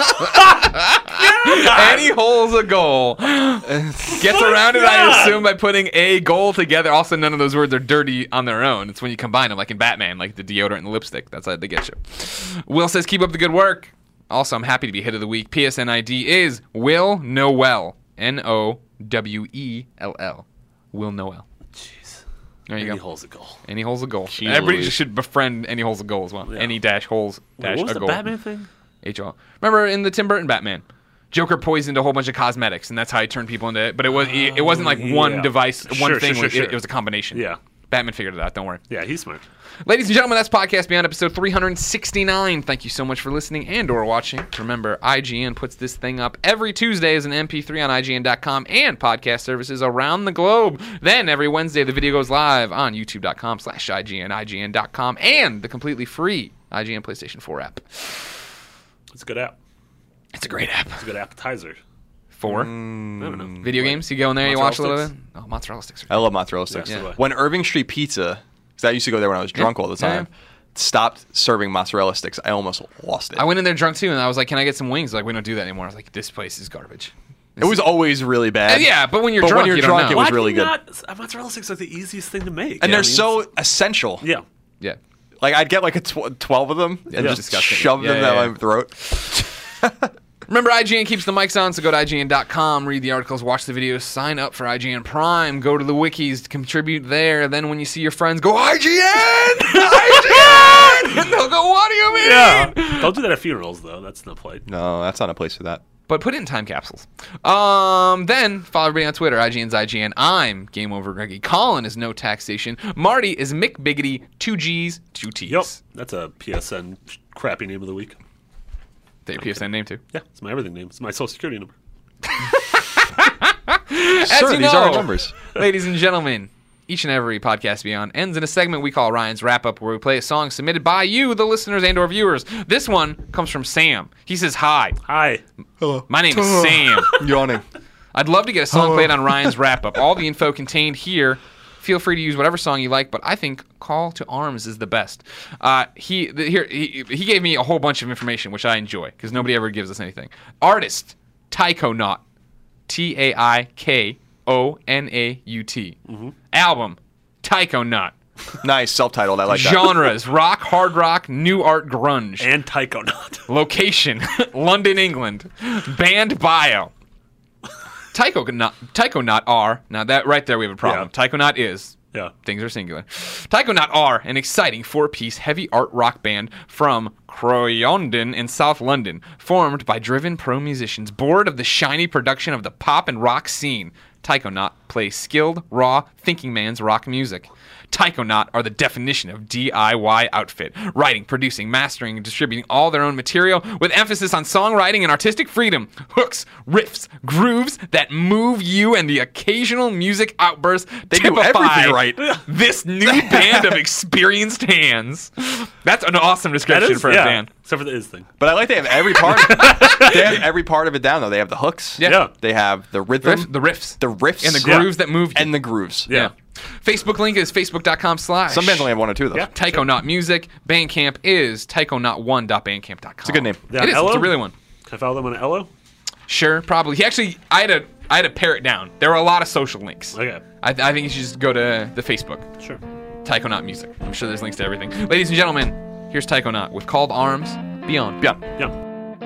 Any hole's a goal. Gets around it, I assume, by putting a goal together. Also, none of those words are dirty on their own. It's when you combine them, like in Batman, like the deodorant and the lipstick. That's how they get you. Will says, keep up the good work. Also, I'm happy to be hit of the week. P S N I D is Will Noel. N O W E L L. Will Noel. Jeez. There you Any go. hole's a goal. Any hole's a goal. Jeez Everybody Louise. just should befriend Any hole's a goal as well. Yeah. Any dash holes dash What was a the goal. Batman thing? H O L. Remember in the Tim Burton Batman, Joker poisoned a whole bunch of cosmetics, and that's how he turned people into it. But it was it, it wasn't like one yeah. device, one Sure, thing. sure, it, sure, it was a combination. Yeah. Batman figured it out. Don't worry. Yeah, he's smart. Ladies and gentlemen, that's Podcast Beyond episode three sixty-nine. Thank you so much for listening and or watching. Remember, I G N puts this thing up every Tuesday as an M P three on I G N dot com and podcast services around the globe. Then every Wednesday, the video goes live on YouTube dot com slash I G N, I G N dot com, and the completely free I G N PlayStation four app. It's a good app. It's a great app. It's a good appetizer. Four I don't know. video Like, games. You go in there, you watch a mozzarella little bit. Oh, mozzarella sticks. I Are love mozzarella sticks. Yeah. When Irving Street Pizza, because I used to go there when I was drunk all the Yeah, time, stopped serving mozzarella sticks, I almost lost it. I went in there drunk too, and I was like, "Can I get some wings?" Like, we don't do that anymore. I was like, "This place is garbage." it was always really bad. Uh, yeah, but when you're But when drunk, you're you don't drunk, know. it was Why do really you good. Not, uh, mozzarella sticks are the easiest thing to make. And Yeah, they're I mean, so it's- essential. Yeah. Yeah. Like I'd get like a tw- twelve of them and Yeah. just Disgusting. shove Yeah, them yeah, down yeah. my throat. Remember, I G N keeps the mics on, so go to I G N dot com, read the articles, watch the videos, sign up for I G N Prime, go to the wikis, contribute there. Then when you see your friends, go I G N, I G N, and they'll go, "What do you mean?" Yeah. Don't do that at funerals, though. That's no play. No, that's not a place for that. But put it in time capsules. Um, then follow everybody on Twitter. I G N's I G N. I'm Game Over Greggy. Colin is No Taxation. Marty is Mick Biggity. Two G's, two T's. Yep. That's a P S N crappy name of the week. That your P S N name too. Yeah, it's my everything name. It's my social security number. As Sir, you these know, are our numbers. ladies and gentlemen, each and every Podcast Beyond ends in a segment we call Ryan's Wrap-Up, where we play a song submitted by you, the listeners and or viewers. This one comes from Sam. He says, hi. Hi. My name is Sam. Yawning. I'd love to get a song played on Ryan's Wrap-Up. All the info contained here. Feel free to use whatever song you like, but I think Call to Arms is the best. Uh, he the, here he, he gave me a whole bunch of information, which I enjoy, because nobody ever gives us anything. Artist, Taikonaut. T A I K O N A U T. Mm-hmm. Album, Taikonaut. Nice, self-titled. I like that. Genres, rock, hard rock, new art, grunge. And Taikonaut. Location, London, England. Band bio. Taikonaut, Taikonaut are, now that right there we have a problem. Yeah. Taikonaut is, Yeah. things are singular. Taikonaut are an exciting four-piece heavy art rock band from Croydon in South London, formed by driven pro musicians bored of the shiny production of the pop and rock scene. Taikonaut plays skilled, raw, thinking man's rock music. Taikonaut are the definition of D I Y outfit, writing, producing, mastering, and distributing all their own material with emphasis on songwriting and artistic freedom, hooks, riffs, grooves that move you, and the occasional music outburst They do typify everything right. this new band of experienced hands. That's an awesome That description is, for a yeah. band. Except for the is thing. But I like they have every part. They have every part of it down though. They have the hooks. Yeah. Yeah. They have the rhythm. Riff, the riffs. the riffs. and the Yeah. grooves that move you. and the grooves. Yeah. Facebook link is facebook.com slash. Some bands only have one or two though. Yeah. Taikonaut Music. Bandcamp is taikonaut one dot bandcamp dot com. It's a good name. Yeah, It is. Ello? It's a really one. Can I follow them on Ello? Sure, probably. He actually, I had to, I had to pare it down. There were a lot of social links. Okay. I, I think you should just go to the Facebook. Sure. Taikonaut Music. I'm sure there's links to everything. Ladies and gentlemen, here's Taikonaut with Called Arms Beyond. Yeah. Yeah.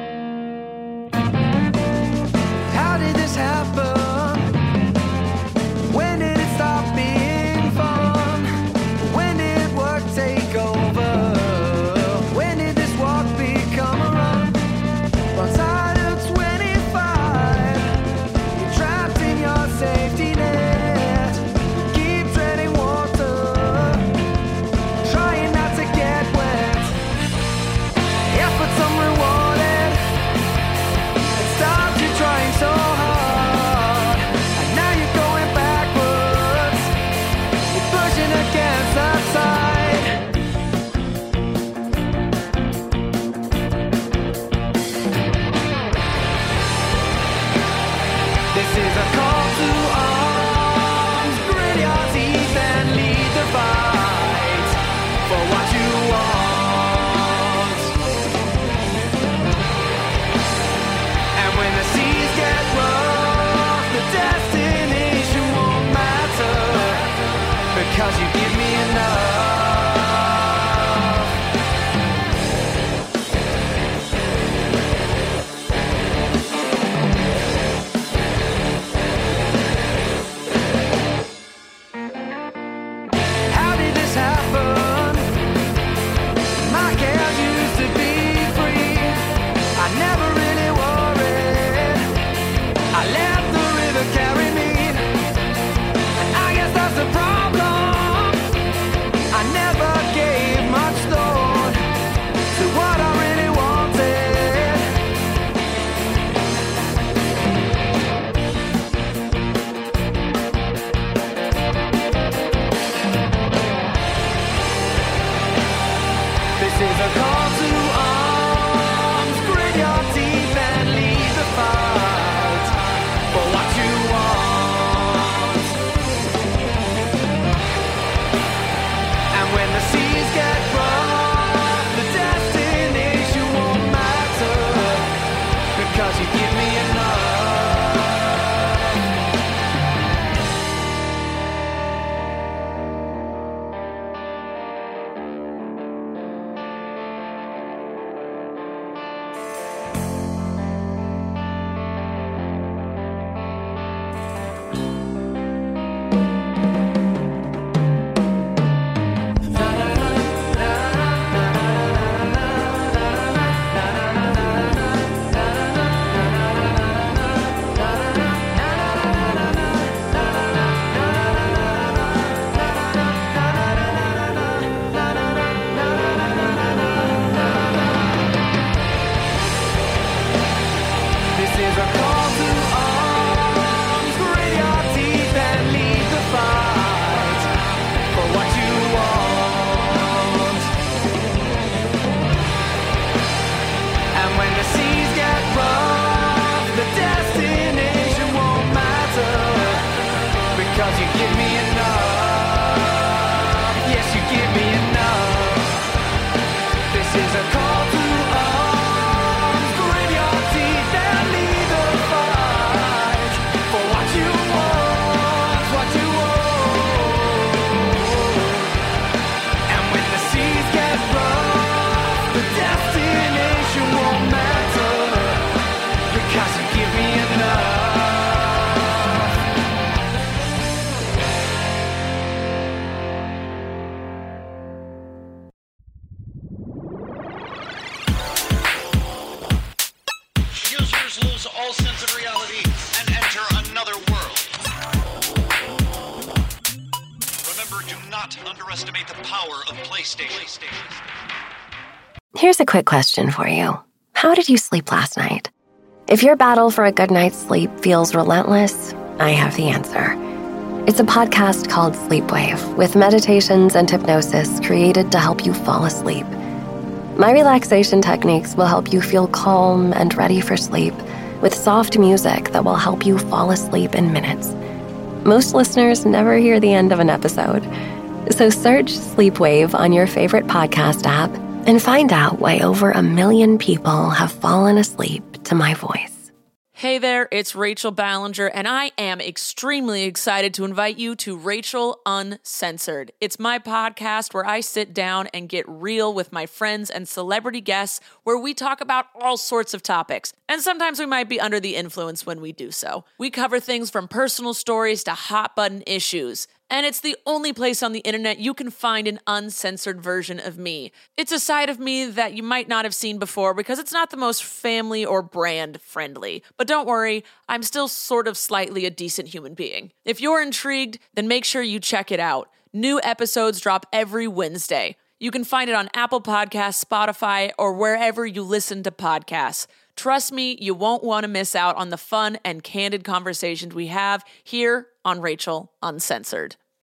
How did this happen? When did it stop being fun? When did work take over? When did this walk become a run? Once I look twenty-five, you're trapped in your safety net. Keep treading water, trying not to get wet. Efforts unrewarded. It stopped you trying so hard, and now you're going backwards. You're pushing against that side. This is a call to arms. Grit your teeth and lead the fight for what you want. And when the seas get rough, the destination won't matter, because you give me enough. How did this happen? My cares used to be free. I never really worried. I let the river carry me. And I guess that's the problem. I never gave much thought to what I really wanted. This is a call to arms. Grit your teeth and lead the fight for what you want. And when the seas get rough, the destination won't matter, because you give me enough. underestimate the power of PlayStation. Here's a quick question for you. How did you sleep last night? If your battle for a good night's sleep feels relentless, I have the answer. It's a podcast called Sleepwave, with meditations and hypnosis created to help you fall asleep. My relaxation techniques will help you feel calm and ready for sleep, with soft music that will help you fall asleep in minutes. Most listeners never hear the end of an episode. So search Sleepwave on your favorite podcast app and find out why over a million people have fallen asleep to my voice. Hey there, it's Rachel Ballinger, and I am extremely excited to invite you to Rachel Uncensored. It's my podcast where I sit down and get real with my friends and celebrity guests, where we talk about all sorts of topics. And sometimes we might be under the influence when we do so. We cover things from personal stories to hot button issues. And it's the only place on the internet you can find an uncensored version of me. It's a side of me that you might not have seen before because it's not the most family or brand friendly. But don't worry, I'm still sort of slightly a decent human being. If you're intrigued, then make sure you check it out. New episodes drop every Wednesday. You can find it on Apple Podcasts, Spotify, or wherever you listen to podcasts. Trust me, you won't want to miss out on the fun and candid conversations we have here on Rachel Uncensored.